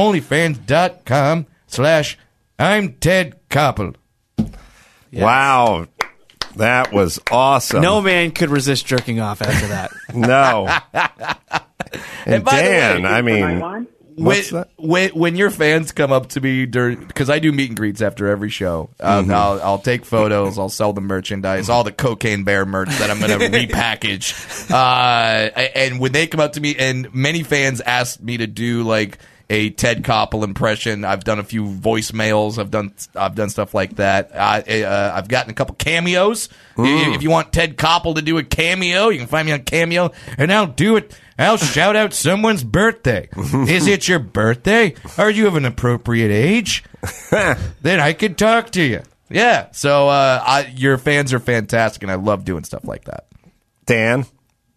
onlyfans.com/I'm Ted Koppel. Yes. Wow. That was awesome. No man could resist jerking off after that. No. And Dan, way, I mean, when your fans come up to me because I do meet and greets after every show, I'll take photos, I'll sell the merchandise, all the Cocaine Bear merch that I'm going to repackage. And when they come up to me, and many fans ask me to do like a Ted Koppel impression. I've done a few voicemails. I've done stuff like that. I've gotten a couple cameos. If you want Ted Koppel to do a cameo, you can find me on Cameo, and I'll do it. I'll shout out someone's birthday. Is it your birthday? Are you of an appropriate age? Then I could talk to you. Yeah. So your fans are fantastic, and I love doing stuff like that. Dan?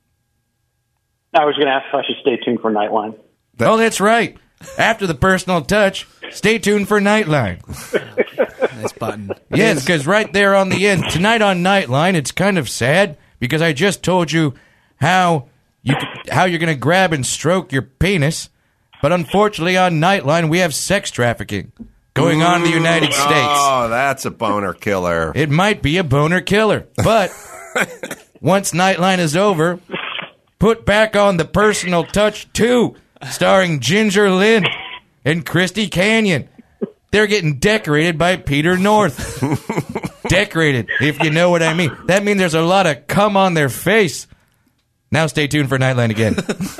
I was going to ask if I should stay tuned for Nightline. Oh, that's right. After the Personal Touch, stay tuned for Nightline. Nice button. Yes, because right there on the end, tonight on Nightline, it's kind of sad because I just told you how you're going to grab and stroke your penis, but unfortunately on Nightline we have sex trafficking going on in the United States. Oh, that's a boner killer. It might be a boner killer, but once Nightline is over, put back on the Personal Touch 2. Starring Ginger Lynn and Christy Canyon. They're getting decorated by Peter North. Decorated, if you know what I mean. That means there's a lot of cum on their face. Now stay tuned for Nightline again.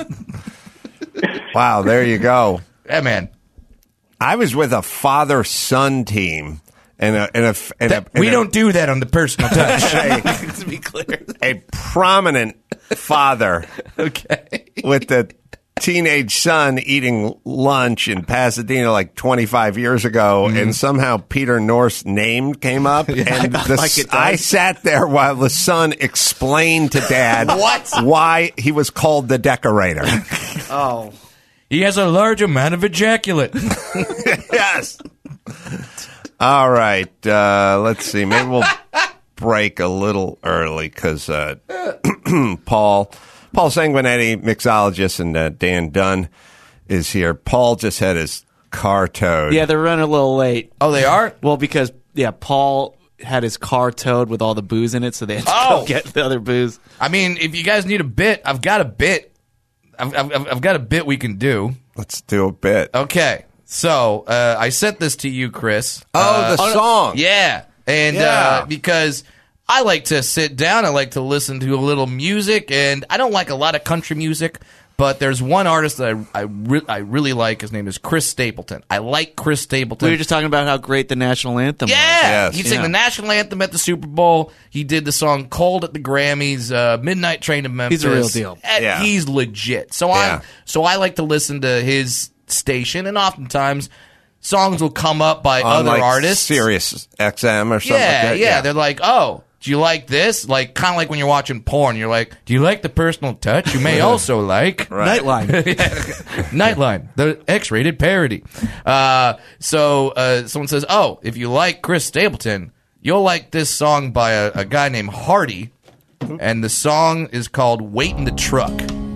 Wow, there you go. Yeah, man. I was with a father-son team. We don't do that on the Personal Touch. To be clear. A prominent father. Okay. With the teenage son eating lunch in Pasadena like 25 years ago, and somehow Peter North's name came up, and I sat there while the son explained to Dad why he was called the decorator. Oh. He has a large amount of ejaculate. Yes. All right. Let's see. Maybe we'll break a little early because Paul Sanguinetti, mixologist, and Dan Dunn is here. Paul just had his car towed. Yeah, they're running a little late. Oh, they are? Well, because, Paul had his car towed with all the booze in it, so they had to go get the other booze. I mean, if you guys need a bit, I've got a bit. I've got a bit we can do. Let's do a bit. Okay. So, I sent this to you, Chris. The song. Yeah. And because I like to sit down, I like to listen to a little music, and I don't like a lot of country music, but there's one artist that I really like. His name is Chris Stapleton. I like Chris Stapleton. We were just talking about how great the national anthem was. Yeah. He sang the national anthem at the Super Bowl. He did the song Cold at the Grammys, Midnight Train to Memphis. He's a real deal. He's legit. So I like to listen to his station, and oftentimes songs will come up by other artists. Sirius XM or something like that. Yeah. They're like, oh, do you like this? Like, kind of like when you're watching porn. You're like, do you like the Personal Touch? You may also like Nightline. Nightline, the X-rated parody. So someone says, oh, if you like Chris Stapleton, you'll like this song by a guy named Hardy, and the song is called Wait in the Truck.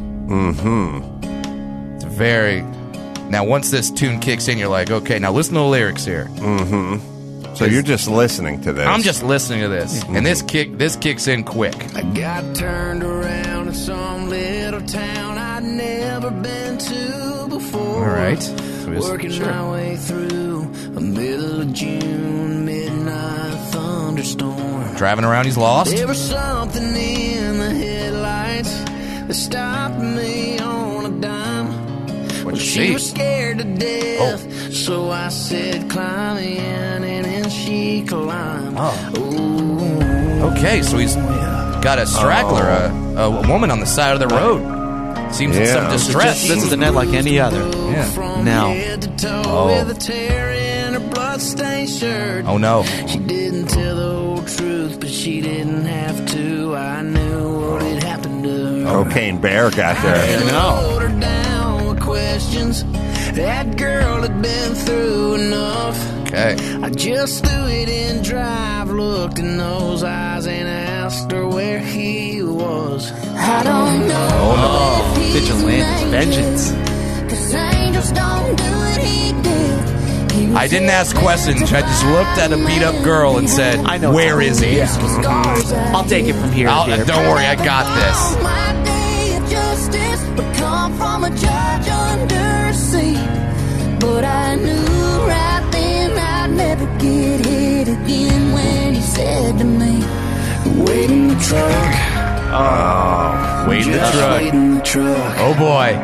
Mm-hmm. It's very... Now, once this tune kicks in, you're like, okay, now listen to the lyrics here. Mm-hmm. So you're just listening to this. I'm just listening to this. And this kicks in quick. I got turned around in some little town I'd never been to before. All right. Working my way through a middle of June midnight thunderstorm. Driving around, he's lost. There was something in the headlights that stopped me on a dime. What'd you She see? was scared to death, so I said, climb in, and then she climbed. Okay, so he's got a straggler, a woman on the side of the road. Seems in some distress. This is a net like any other. Yeah. Now. Oh no. She didn't tell the old truth, but she didn't have to. I knew what had happened to her. Cocaine Bear got there. I wrote her down with questions. That girl had been through enough. Okay. I just threw it in drive, looked in those eyes, and asked her where he was. I don't know. Oh, no. Vigilante vengeance. 'Cause angels don't do what he did. I didn't ask questions. I just looked at a beat up girl and said, "Where is he?" I'll take it from here. Don't worry, I got this. My day of justice would come from a judge under sea. But I knew right then I'd never get hit again when he said to me, "Wait in the truck." Oh, wait in the Just truck. wait in the truck. Oh boy.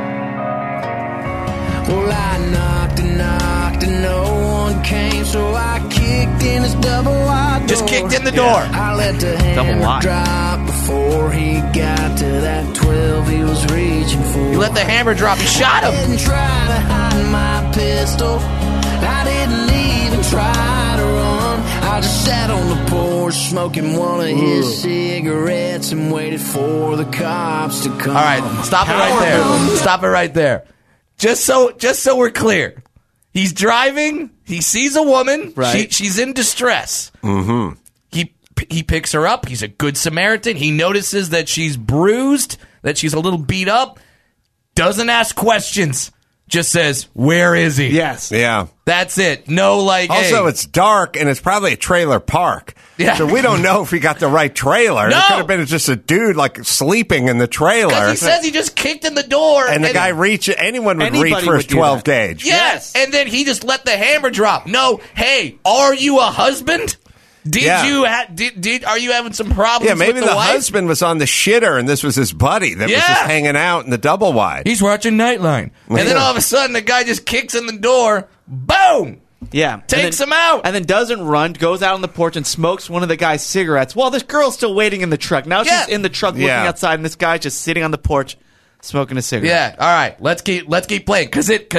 Well, I knocked and knocked and no one came, so I kicked in his double wide door. Just kicked in the door. I let the hammer drop before he got to that 12 he was reaching for. You let the hammer drop. You shot him. I didn't try to hide my pistol. I didn't even try to run. I just sat on the porch smoking one of his cigarettes and waited for the cops to come. All right, stop it right there. Stop it right there. Just so we're clear, he's driving. He sees a woman. Right. She's in distress. Mm-hmm. He picks her up. He's a good Samaritan. He notices that she's bruised, that she's a little beat up. Doesn't ask questions. Just says, "Where is he?" Yes. Yeah. That's it. No, like, Also, hey. it's dark, and it's probably a trailer park. Yeah. So we don't know if he got the right trailer. No. It could have been just a dude, like, sleeping in the trailer. Because he says he just kicked in the door. And the guy anyone would Anybody reach for his would do 12 that. gauge. Yes. And then he just let the hammer drop. No, hey, are you a husband? Did Yeah. you are you having some problems Yeah, maybe with the wife? husband was on the shitter, and this was his buddy that was Yeah. just hanging out in the double wide. He's watching Nightline. And then all of a sudden, the guy just kicks in the door. Boom! Yeah. Takes him out. And then doesn't run, goes out on the porch and smokes one of the guy's cigarettes while this girl's still waiting in the truck. Now she's in the truck looking outside, and this guy's just sitting on the porch smoking a cigarette. Yeah, all right. Let's keep playing. Because it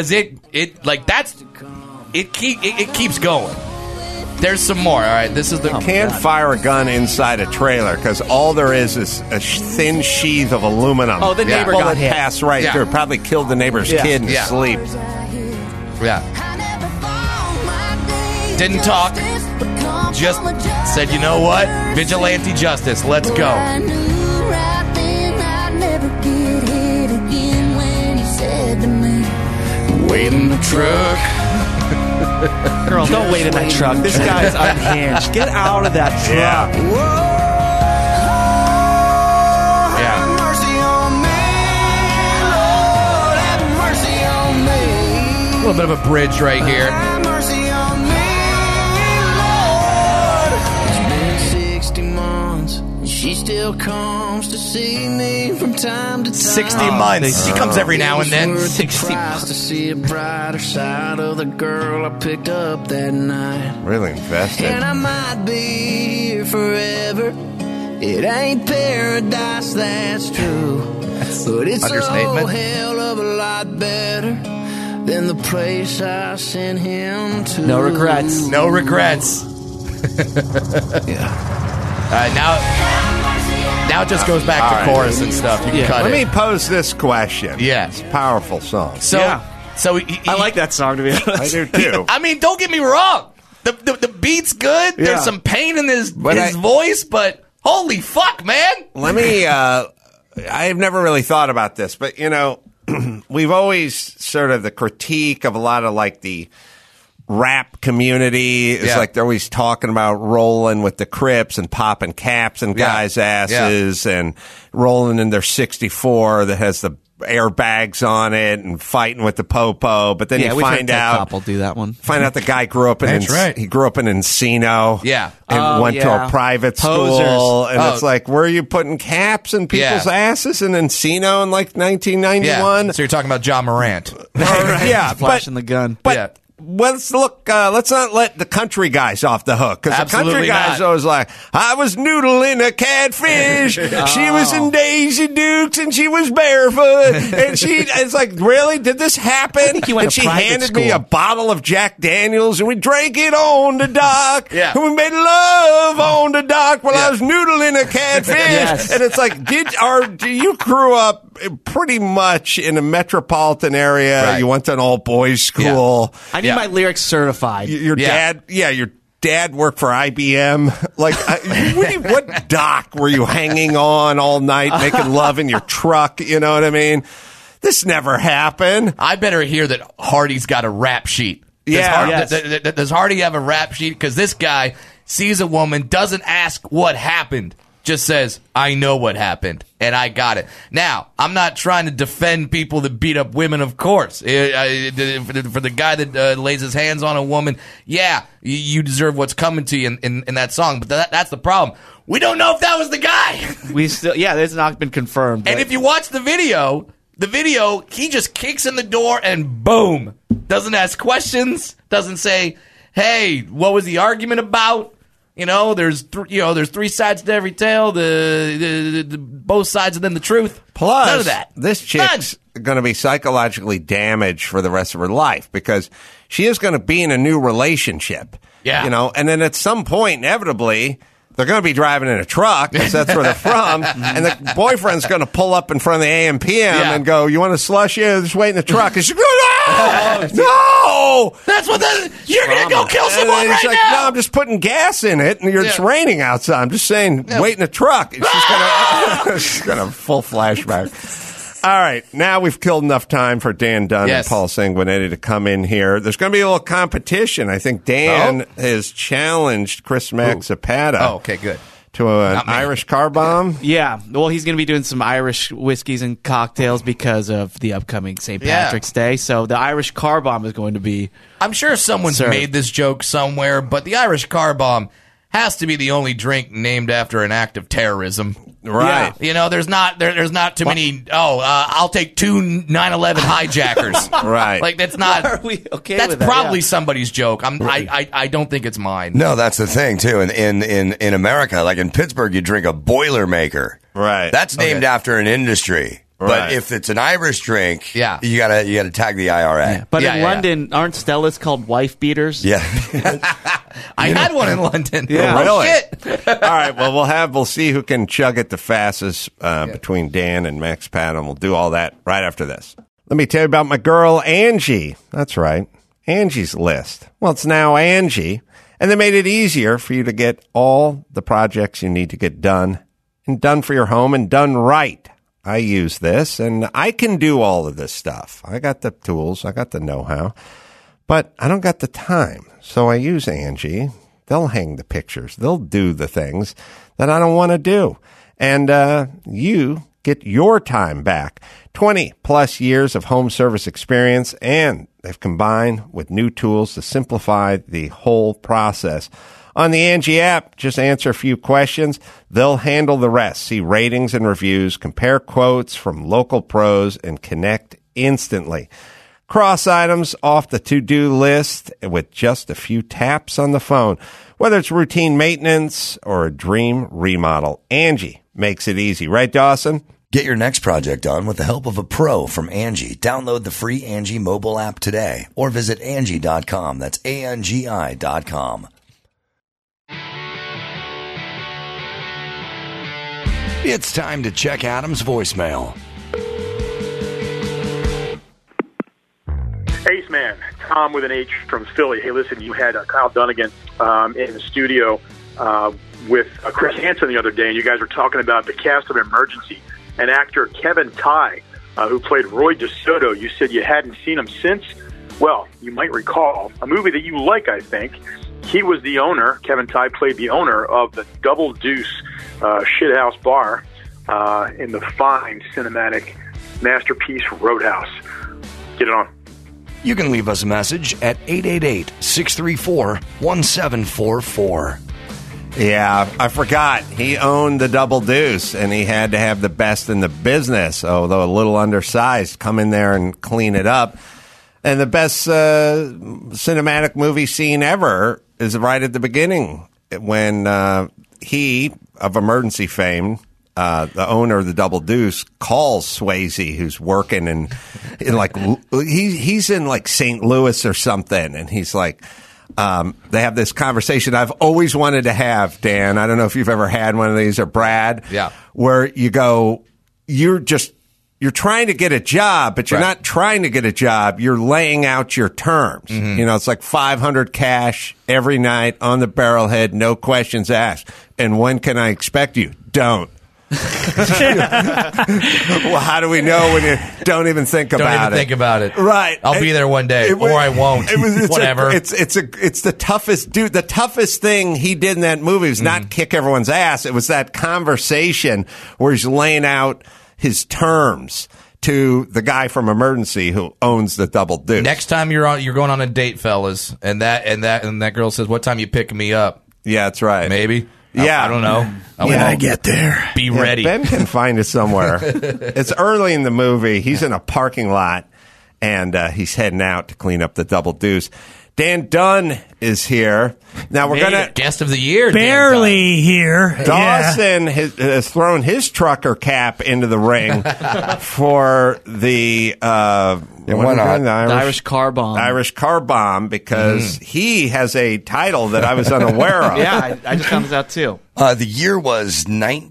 keeps going. There's some more. All right, this is the Can't fire a gun inside a trailer because all there is a thin sheath of aluminum. Oh, the neighbor got hit. Passed right Yeah. through. Probably killed the neighbor's kid in his sleep. Yeah. Didn't talk. Just said, you know what? Vigilante justice. Let's go. I knew right then I'd never get hit again when he said to me, Wait in the truck. Girl, don't wait in that truck. This guy's unhinged. Get out of that truck. Yeah. have mercy on me, Lord, have mercy on me. A little bit of a bridge right here. Have mercy on me, Lord. It's been 60 months, and she still comes to see me from time to time. 60 months. She comes every now and then. 60 months to see a brighter side of the girl I picked up that night. Really invested. And I might be here forever. It ain't paradise, that's true. But it's a understatement. hell of a lot better than the place I sent him to. No regrets. No regrets. Yeah. All right, now it just goes back to chorus and stuff. You can cut Let it. me pose this question. Yeah. It's a powerful song. So I like that song, to be honest. I do too. I mean, don't get me wrong. The beat's good. Yeah. There's some pain in his I- voice, but holy fuck, man! Let me, I've never really thought about this, but we've always sort of the critique of a lot of like the rap community is like they're always talking about rolling with the Crips and popping caps in guys' asses and rolling in their 64 that has the airbags on it and fighting with the popo. But then you we've find heard Ted out Koppel do that one. Find out the guy grew up in That's right. he grew up in Encino. Yeah. And went to a private school. Posers. And it's like, were you putting caps in people's asses in Encino in like 1991? So you're talking about John Morant. Yeah, Flashing the gun. But let's not let the country guys off the hook, because the country guys always like, I was noodling a catfish. She was in Daisy Dukes and she was barefoot, and it's like, really, did this happen? And she handed me a bottle of Jack Daniels, and we drank it on the dock. Yeah. And we made love on the dock while I was noodling a catfish. Yes. And it's like, do you grew up pretty much in a metropolitan area? Right. You went to an all boys school. Yeah. I need my lyrics certified. Your dad worked for IBM. Like, what dock were you hanging on all night, making love in your truck? You know what I mean? This never happened. I better hear that Hardy's got a rap sheet. Does Hardy have a rap sheet? Because this guy sees a woman, doesn't ask what happened, just says, I know what happened, and I got it. Now, I'm not trying to defend people that beat up women, of course. For the guy that lays his hands on a woman, yeah, you deserve what's coming to you in that song, but that's the problem. We don't know if that was the guy. It's not been confirmed. And if you watch the video, he just kicks in the door and boom. Doesn't ask questions, doesn't say, hey, what was the argument about? You know, there's three sides to every tale. The both sides and then the truth. Plus, none of that. This chick's going to be psychologically damaged for the rest of her life, because she is going to be in a new relationship. Yeah, you know, and then at some point, inevitably, they're going to be driving in a truck, because that's where they're from, and the boyfriend's going to pull up in front of the AM/PM and go, "You want a slush? Yeah, just wait in the truck." And she's going, "No, that's what you're going to go kill someone right like, now." No, I'm just putting gas in it, and it's raining outside. I'm just saying, wait in the truck. And she's going to full flashback. All right, now we've killed enough time for Dan Dunn and Paul Sanguinetti to come in here. There's going to be a little competition. I think Dan has challenged Chris Mack Zapata. Oh, okay, good. To an Irish car bomb? Yeah. Well, he's going to be doing some Irish whiskeys and cocktails because of the upcoming St. Patrick's Day. So the Irish car bomb is going to be... I'm sure someone's made this joke somewhere, but the Irish car bomb has to be the only drink named after an act of terrorism. Right. Yeah. You know, there's not too many, I'll take 2 9/11 hijackers. Right. Like, that's not... Are we okay that's with that? probably somebody's joke. I don't think it's mine. No, that's the thing, too. In America, like in Pittsburgh, you drink a Boilermaker. Right. That's named after an industry. But Right. if it's an Irish drink, you gotta tag the IRA. Yeah. But in London, aren't Stellas called wife beaters? Yeah. I had one in London. Yeah. Oh, Really? shit. All right, well, we'll see who can chug it the fastest between Dan and Max Patton. We'll do all that right after this. Let me tell you about my girl, Angie. That's right, Angie's List. Well, it's now Angie, and they made it easier for you to get all the projects you need to get done, and done for your home, and done right. I use this, and I can do all of this stuff. I got the tools, I got the know-how, but I don't got the time. So I use Angie. They'll hang the pictures. They'll do the things that I don't want to do. And you get your time back. 20-plus years of home service experience, and they've combined with new tools to simplify the whole process. On the Angie app, just answer a few questions. They'll handle the rest. See ratings and reviews, compare quotes from local pros, and connect instantly. Cross items off the to-do list with just a few taps on the phone. Whether it's routine maintenance or a dream remodel, Angie makes it easy. Right, Dawson? Get your next project done with the help of a pro from Angie. Download the free Angie mobile app today or visit Angie.com. That's ANGI.com. It's time to check Adam's voicemail. Ace Man, Tom with an H from Philly. Hey, listen, you had Kyle Dunnigan in the studio with Chris Hansen the other day, and you guys were talking about the cast of Emergency. And actor Kevin Tighe, who played Roy DeSoto, you said you hadn't seen him since. Well, you might recall a movie that you like, I think. He was the owner, Kevin Tighe played the owner of the Double Deuce Shithouse Bar in the fine cinematic masterpiece Roadhouse. Get it on. You can leave us a message at 888-634-1744. Yeah, I forgot. He owned the Double Deuce, and he had to have the best in the business, although a little undersized, come in there and clean it up. And the best cinematic movie scene ever is right at the beginning when he, of Emergency fame, the owner of the Double Deuce, calls Swayze, who's working in like he's in like St. Louis or something, and he's like, they have this conversation I've always wanted to have, Dan. I don't know if you've ever had one of these, or Brad. Yeah. Where you go, you're trying to get a job, but you're not trying to get a job. You're laying out your terms. You know, it's like $500 cash every night on the barrelhead, no questions asked. And when can I expect you? Don't. Well, how do we know when you don't even think about it? Don't even think about it. Right. I'll be there one day, or I won't. Whatever. It's the toughest dude. The toughest thing he did in that movie was not kick everyone's ass. It was that conversation where he's laying out his terms to the guy from Emergency who owns the Double Deuce. Next time you're going on a date, fellas, and that girl says, "What time you picking me up?" Yeah, that's right. Maybe. Yeah. I don't know. I get there. Be ready. Ben can find us somewhere. It's early in the movie. He's in a parking lot, and he's heading out to clean up the Double Deuce. Dan Dunn is here. Now we're going to... Guest of the year. Barely here. Dawson has thrown his trucker cap into the ring for the... the Irish Car Bomb. Irish Car Bomb, because he has a title that I was unaware of. Yeah, I just found this out too. The year was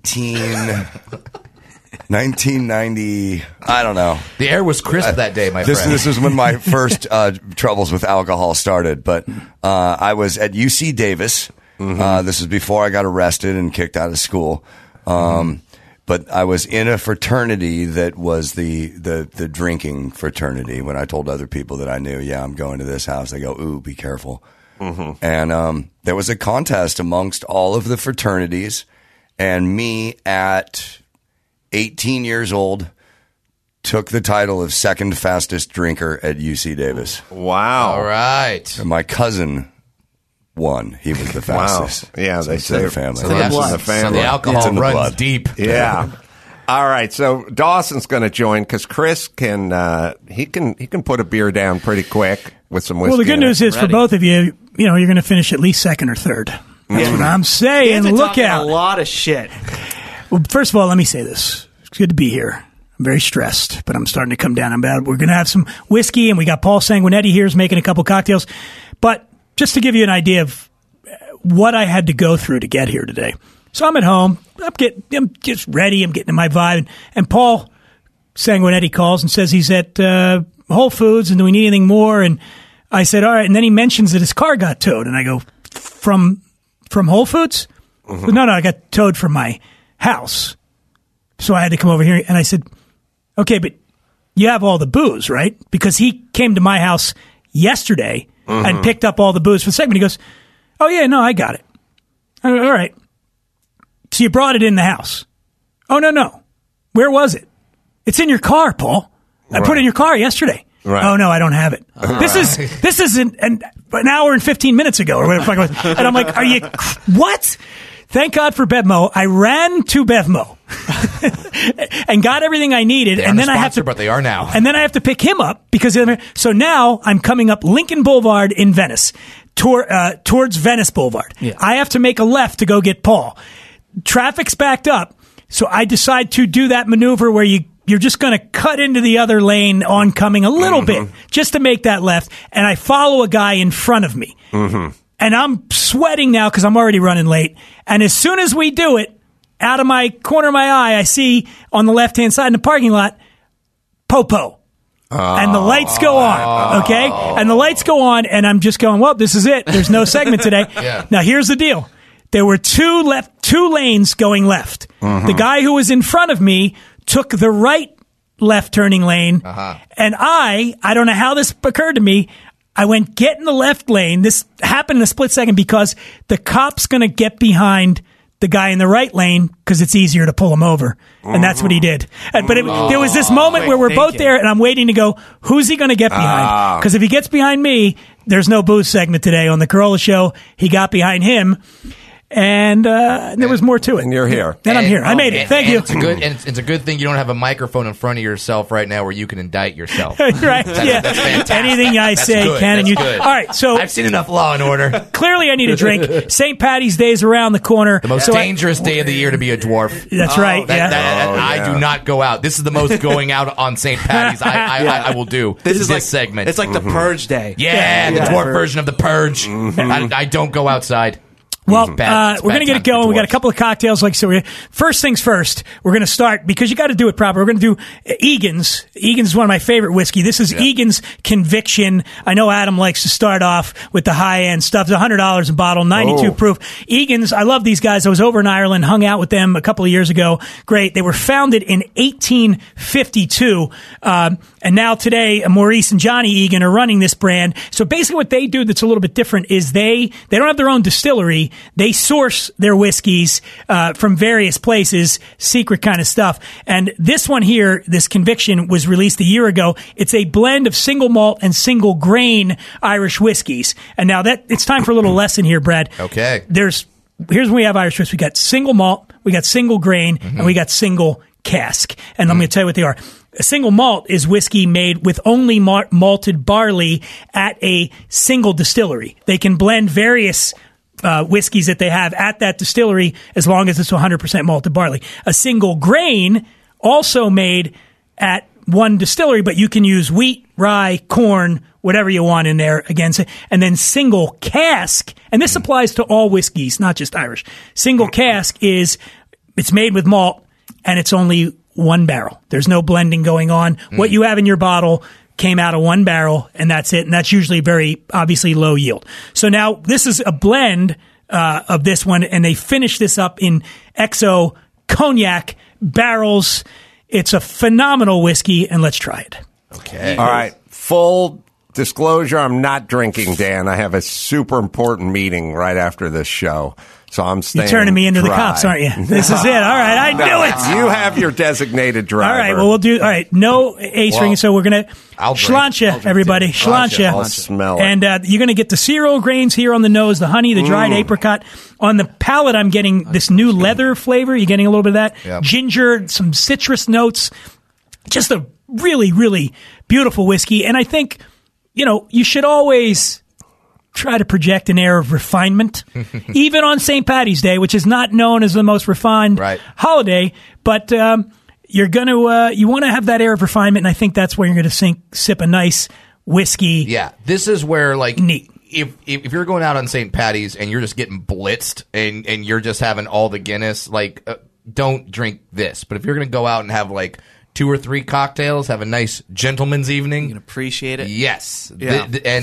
1990, I don't know. The air was crisp that day, my friend. This was when my first troubles with alcohol started. But I was at UC Davis. This was before I got arrested and kicked out of school. But I was in a fraternity that was the drinking fraternity. When I told other people that I knew, I'm going to this house, they go, ooh, be careful. And there was a contest amongst all of the fraternities. And me at 18 years old took the title of second fastest drinker at UC Davis. Wow. All right. And my cousin won. He was the fastest. Wow. Yeah, they say the family. So the alcohol runs deep. Yeah. All right, so Dawson's going to join because Chris can he can put a beer down pretty quick with some whiskey. Well, the good news is for both of you, you're going to finish at least second or third. That's what I'm saying. Look out! A lot of shit. Well, first of all, let me say this: it's good to be here. I'm very stressed, but I'm starting to come down. We're going to have some whiskey, and we got Paul Sanguinetti here is making a couple cocktails. But just to give you an idea of what I had to go through to get here today. So I'm at home. I'm just ready. I'm getting in my vibe. And Paul Sanguinetti calls and says he's at Whole Foods and do we need anything more? And I said, all right. And then he mentions that his car got towed. And I go, from Whole Foods? No, I got towed from my house. So I had to come over here. And I said, okay, but you have all the booze, right? Because he came to my house yesterday and picked up all the booze for the segment. He goes, oh, yeah, no, I got it. I go, all right. So you brought it in the house. Oh, no. Where was it? It's in your car, Paul. I put it in your car yesterday. Right. Oh, no, I don't have it. This is an hour and 15 minutes ago. Or whatever it was. And I'm like, are you... What? Thank God for Bevmo. I ran to Bevmo and got everything I needed. And then I have to... but they are now. And then I have to pick him up because... So now I'm coming up Lincoln Boulevard in Venice towards Venice Boulevard. Yeah. I have to make a left to go get Paul. Traffic's backed up, so I decide to do that maneuver where you're just going to cut into the other lane oncoming a little bit just to make that left, and I follow a guy in front of me. And I'm sweating now because I'm already running late, and as soon as we do it, out of my corner of my eye, I see on the left-hand side in the parking lot, Popo. And the lights go on, okay? And the lights go on, and I'm just going, well, this is it. There's no segment today. Now, here's the deal. There were two lanes going left. The guy who was in front of me took the right left turning lane. And I don't know how this occurred to me. I went get in the left lane. This happened in a split second because the cop's going to get behind the guy in the right lane because it's easier to pull him over. And that's what he did. But there was this moment where we're both there and I'm waiting to go, who's he going to get behind? Because if he gets behind me, there's no booze segment today on the Carolla Show. He got behind him. And there was more to it. And you're here. And I'm here. I made it. Thank you. It's a good thing you don't have a microphone in front of yourself right now where you can indict yourself. Right. That's fantastic. Anything I say can. And you. Good. All right. So I've seen enough Law and Order. Clearly, I need a drink. St. Patty's Day is around the corner. The most dangerous day of the year to be a dwarf. That's right. I do not go out. This is the most going out on St. Patty's I will do. This is like segment. It's like the Purge Day. Yeah, the dwarf version of the Purge. I don't go outside. Well, we're going to get it going. We got a couple of cocktails. First things first, we're going to start, because you got to do it proper. We're going to do Egan's. Egan's is one of my favorite whiskey. This is Egan's Conviction. I know Adam likes to start off with the high-end stuff. It's $100 a bottle, 92 proof. Egan's, I love these guys. I was over in Ireland, hung out with them a couple of years ago. Great. They were founded in 1852. And now today, Maurice and Johnny Egan are running this brand. So basically what they do that's a little bit different is they don't have their own distillery. They source their whiskeys from various places, secret kind of stuff. And this one here, this Conviction, was released a year ago. It's a blend of single malt and single grain Irish whiskeys. And now it's time for a little lesson here, Brad. Okay. Here's when we have Irish whiskey. We got single malt, we got single grain, and we got single cask. And I'm going to tell you what they are. A single malt is whiskey made with only malted barley at a single distillery. They can blend various whiskeys that they have at that distillery as long as it's 100% malted barley. A single grain, also made at one distillery, but you can use wheat, rye, corn, whatever you want in there against it. And then single cask, and this applies to all whiskeys, not just Irish. Single cask it's made with malt, and it's only one barrel. There's no blending going on. What you have in your bottle came out of one barrel, and that's it. And that's usually very, obviously, low yield. So now this is a blend of this one, and they finish this up in XO cognac barrels. It's a phenomenal whiskey, and let's try it. Okay. All right. Full disclosure, I'm not drinking, Dan. I have a super important meeting right after this show. So I'm staying You're turning me into dry. the cops, aren't you? This is it. All right, I knew it. You have your designated driver. All right, well, we'll do. All right, no ace ring, so we're going to Schlancha, everybody. Schlancha. I'll smell it. And you're going to get the cereal grains here on the nose, the honey, the dried apricot. On the palate, I'm getting this new leather flavor. You're getting a little bit of that. Yep. Ginger, some citrus notes. Just a really, really beautiful whiskey. And I think, you should always try to project an air of refinement, even on St. Patty's Day, which is not known as the most refined holiday. But you're going to you want to have that air of refinement, and I think that's where you're going to sip a nice whiskey. Yeah, this is where neat. If you're going out on St. Patty's and you're just getting blitzed and you're just having all the Guinness, don't drink this. But if you're going to go out and have 2 or 3 cocktails, have a nice gentleman's evening. You can appreciate it. Yes. Yeah.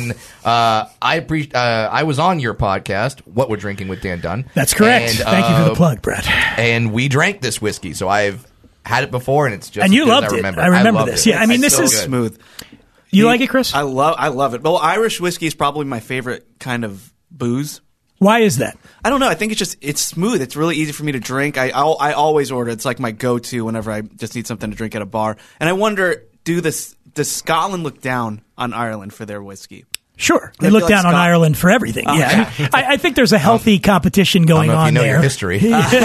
I was on your podcast, What We're Drinking with Dan Dunn. That's correct. And, Thank you for the plug, Brad. And we drank this whiskey, so I've had it before, and it's just and you as loved I remember. it. I remember this. It. Yeah, I mean, this so is smooth. You like it, Chris? I love it. Well, Irish whiskey is probably my favorite kind of booze. Why is that? I don't know. I think it's smooth. It's really easy for me to drink. I always order. It's like my go-to whenever I just need something to drink at a bar. And I wonder, does Scotland look down on Ireland for their whiskey? Sure. They look down on Ireland for everything. Yeah. I think there's a healthy competition going on there. I don't know if you know your history.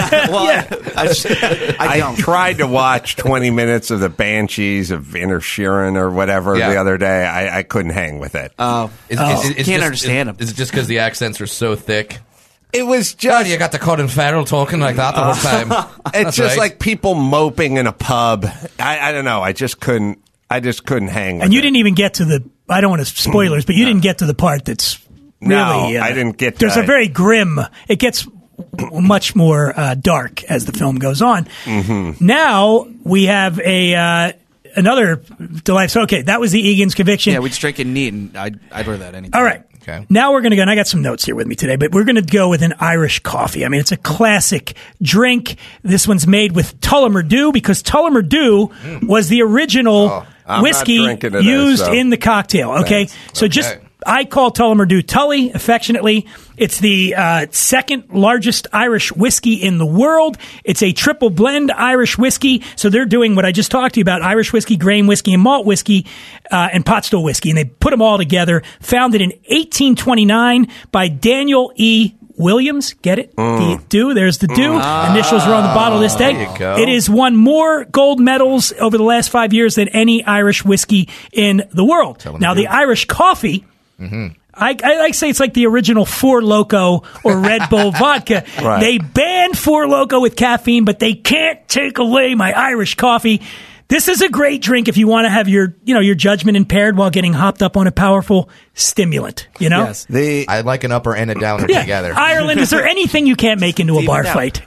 I tried to watch 20 minutes of the Banshees of Inisherin or whatever the other day. I couldn't hang with it. Can't understand them. Is it just because the accents are so thick? It was just... you got the Colin Farrell talking like that the whole time. It's just like people moping in a pub. I don't know. I just couldn't hang with it. And you didn't even get to the... I don't want to spoilers, but you didn't get to the part that's really... I didn't get to... There's a very grim... It gets much more dark as the film goes on. Mm-hmm. Now we have another delight. So, okay, that was the Egan's Conviction. Yeah, we just drink it neat, and I'd order that anytime. All right. Okay. Now we're going to go, and I got some notes here with me today, but we're going to go with an Irish coffee. I mean, it's a classic drink. This one's made with Tullamore Dew because Tullamore Dew was the original whiskey used in the cocktail. Okay. So I call Tullamore Dew Tully affectionately. It's the second largest Irish whiskey in the world. It's a triple blend Irish whiskey. So they're doing what I just talked to you about, Irish whiskey, grain whiskey, and malt whiskey, and pot still whiskey. And they put them all together, founded in 1829 by Daniel E. Williams. Get it? There's the do. Initials are on the bottle this day. There you go. It has won more gold medals over the last 5 years than any Irish whiskey in the world. Now, the Irish coffee, I like to say it's like the original Four Loko or Red Bull vodka. Right. They banned Four Loko with caffeine, but they can't take away my Irish coffee. This is a great drink if you want to have your judgment impaired while getting hopped up on a powerful stimulant. Yes. I like an upper and a downer together. Ireland, is there anything you can't make into a bar fight?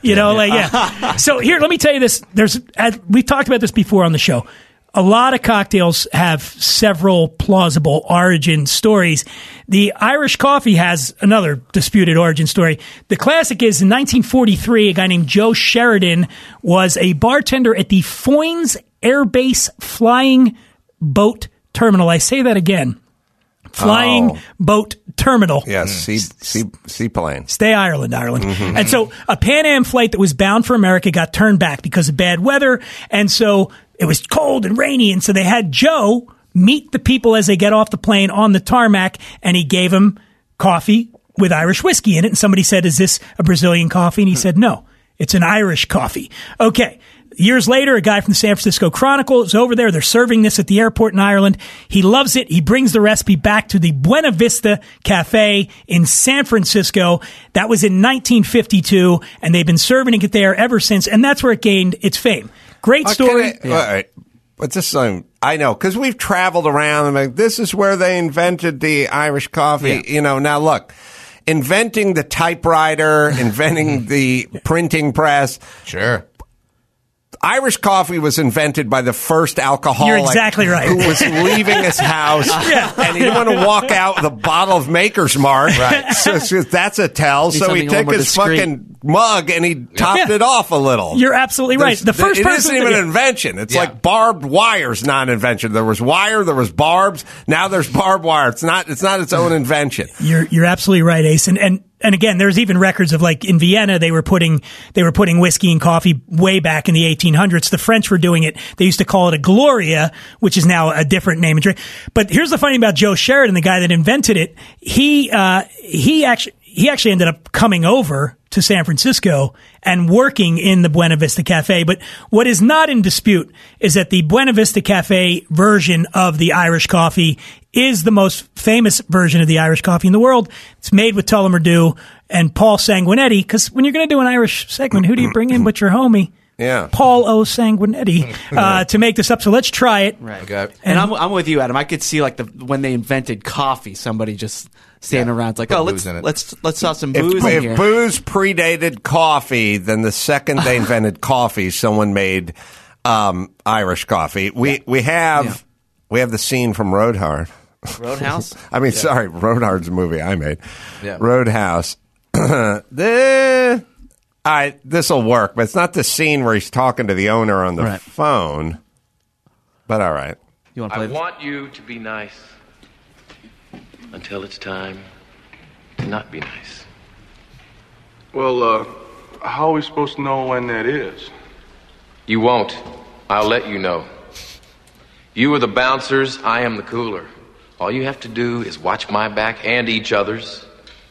So here, let me tell you this. We've talked about this before on the show. A lot of cocktails have several plausible origin stories. The Irish coffee has another disputed origin story. The classic is in 1943, a guy named Joe Sheridan was a bartender at the Foynes Air Base Flying Boat Terminal. I say that again. Flying Boat Terminal. Yes, seaplane. Stay Ireland. And so a Pan Am flight that was bound for America got turned back because of bad weather. And so it was cold and rainy. And so they had Joe meet the people as they get off the plane on the tarmac. And he gave them coffee with Irish whiskey in it. And somebody said, is this a Brazilian coffee? And he said, no, it's an Irish coffee. Okay. Years later, a guy from the San Francisco Chronicle is over there. They're serving this at the airport in Ireland. He loves it. He brings the recipe back to the Buena Vista Cafe in San Francisco. That was in 1952, and they've been serving it there ever since, and that's where it gained its fame. Great story. All right. But this I know, because we've traveled around, and like, this is where they invented the Irish coffee. Yeah. Now look, inventing the typewriter, inventing the printing press. Sure. Irish coffee was invented by the first alcoholic. You're exactly right. Who was leaving his house, and he didn't want to walk out with a bottle of Maker's Mark. Right. So that's a tell. So he took his fucking mug and he topped it off a little. You're absolutely right. The first it person isn't even an invention. It's like barbed wire's not an invention. There was wire, there was barbs. Now there's barbed wire. It's not its own invention. You're absolutely right, Ace. And again, there's even records of like in Vienna, they were putting whiskey and coffee way back in the 1800s. The French were doing it. They used to call it a Gloria, which is now a different name and drink. But here's the funny thing about Joe Sheridan, the guy that invented it. He actually ended up coming over to San Francisco and working in the Buena Vista Cafe. But what is not in dispute is that the Buena Vista Cafe version of the Irish coffee is the most famous version of the Irish coffee in the world. It's made with Tullamore Dew and Paul Sanguinetti, because when you're going to do an Irish segment, who do you bring in but your homie? Yeah. Paul O. Sanguinetti to make this up. So let's try it. Right. Okay. And I'm with you, Adam. I could see like when they invented coffee, somebody just standing around. It's like, let's toss some booze in here. If booze predated coffee, then the second they invented coffee, someone made Irish coffee. We have the scene from Roadhouse? I mean, sorry, Roadhouse's a movie I made. Yeah. Roadhouse. This will work, but it's not the scene where he's talking to the owner on the phone. But all right. You want to play I want you to be nice until it's time to not be nice. Well, how are we supposed to know when that is? You won't. I'll let you know. You are the bouncers, I am the cooler. All you have to do is watch my back and each other's.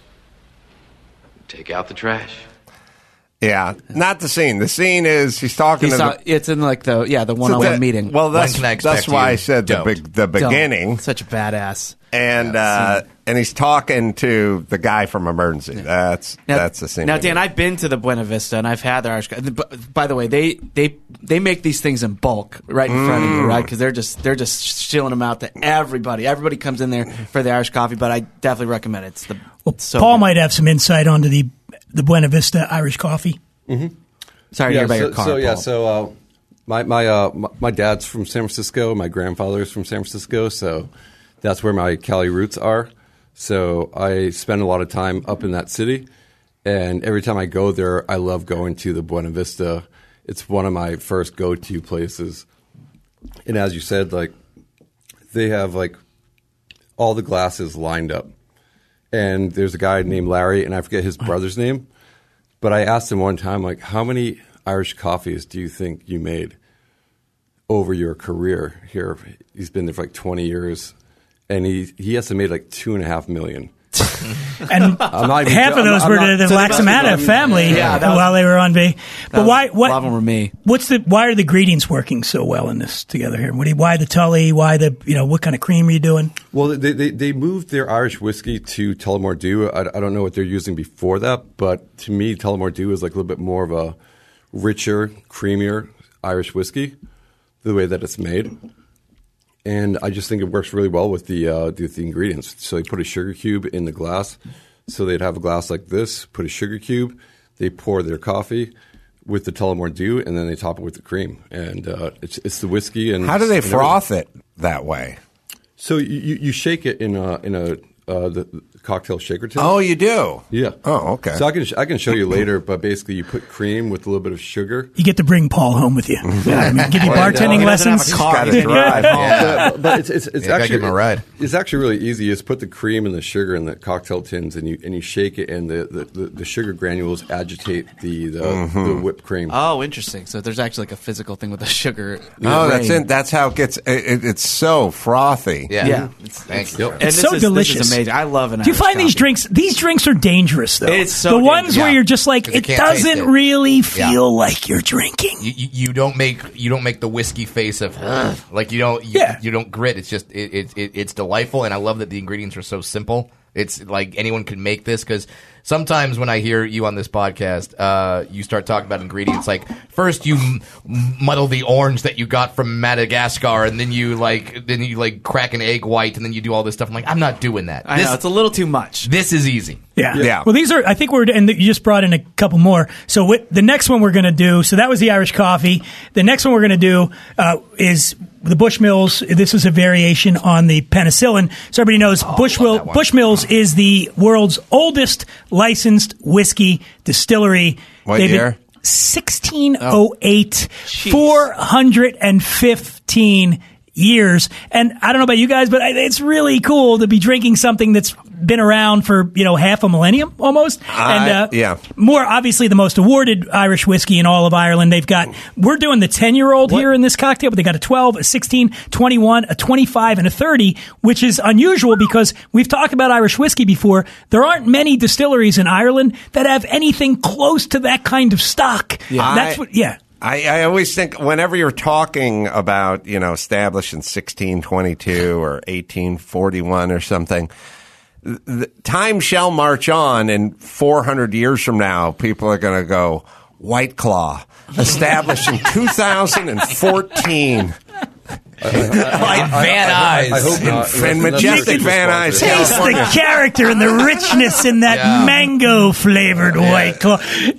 Take out the trash. Yeah, not the scene. The scene is he's talking to it's in like the one-on-one meeting. Well, that's why I said the beginning. Don't. Such a badass. And he's talking to the guy from Emergency. That's the scene. Now, Dan, I've been to the Buena Vista and I've had their Irish coffee. By the way, they make these things in bulk right in front of you, right? Because they're just shilling them out to everybody. Everybody comes in there for the Irish coffee, but I definitely recommend it. Paul might have some insight onto the Buena Vista Irish coffee. Mm-hmm. Sorry to hear about your car. So my dad's from San Francisco. My grandfather's from San Francisco, so that's where my Cali roots are. So I spend a lot of time up in that city, and every time I go there, I love going to the Buena Vista. It's one of my first go-to places. And as you said, like they have like all the glasses lined up. And there's a guy named Larry, and I forget his brother's name. But I asked him one time, like, how many Irish coffees do you think you made over your career here? He's been there for like 20 years. And he estimated like 2.5 million. And half of those were the Laxamata family while they were on V. But why? What? A lot of them were me. Why are the ingredients working so well in this together here? Why the Tully? Why what kind of cream are you doing? Well, they moved their Irish whiskey to Tullamore Dew. I don't know what they're using before that, but to me, Tullamore Dew is like a little bit more of a richer, creamier Irish whiskey, the way that it's made. And I just think it works really well with the ingredients. So they put a sugar cube in the glass. So they'd have a glass like this, put a sugar cube, they pour their coffee with the Tullamore Dew, and then they top it with the cream. And it's the whiskey. And how do they froth it that way? So you shake it in the cocktail shaker tin. Oh, you do? Yeah. Oh, okay. So I can show you later, but basically you put cream with a little bit of sugar. You get to bring Paul home with you. Give you bartending lessons. Got to drive home. But it's actually give him a ride. It's actually really easy. You just put the cream and the sugar in the cocktail tins, and you shake it, and the sugar granules agitate the whipped cream. Oh, interesting. So there's actually like a physical thing with the sugar. Oh, that's it. That's how it gets. It's so frothy. Yeah. Thank you. It's so delicious. This is amazing. I love it. Do you find these drinks? These drinks are dangerous, though. It's so the ones where you're just like, it can't doesn't taste it. really feel like you're drinking. You don't make the whiskey face of like you don't grit. It's just it's delightful, and I love that the ingredients are so simple. It's like anyone could make this, because sometimes when I hear you on this podcast, you start talking about ingredients. Like first you muddle the orange that you got from Madagascar, and then you crack an egg white, and then you do all this stuff. I'm like, I'm not doing that. I know, it's a little too much. This is easy. Yeah. Well, these are, I think and you just brought in a couple more. So the next one we're going to do, so that was the Irish coffee. The next one we're going to do is the Bushmills. This is a variation on the penicillin. So everybody knows Bushmills is the world's oldest licensed whiskey distillery. What year? 1608, 415 years. And I don't know about you guys, but it's really cool to be drinking something that's been around for, half a millennium almost. And more obviously the most awarded Irish whiskey in all of Ireland. We're doing the 10-year-old here in this cocktail, but they got a 12, a 16, 21, a 25, and a 30, which is unusual because we've talked about Irish whiskey before. There aren't many distilleries in Ireland that have anything close to that kind of stock. I always think whenever you're talking about, established in 1622 or 1841 or something, time shall march on, and 400 years from now, people are going to go, White Claw, established in 2014. Like Van Nuys. I hope not. And majestic Van Nuys. Taste the character and the richness in that mango flavored White Claw.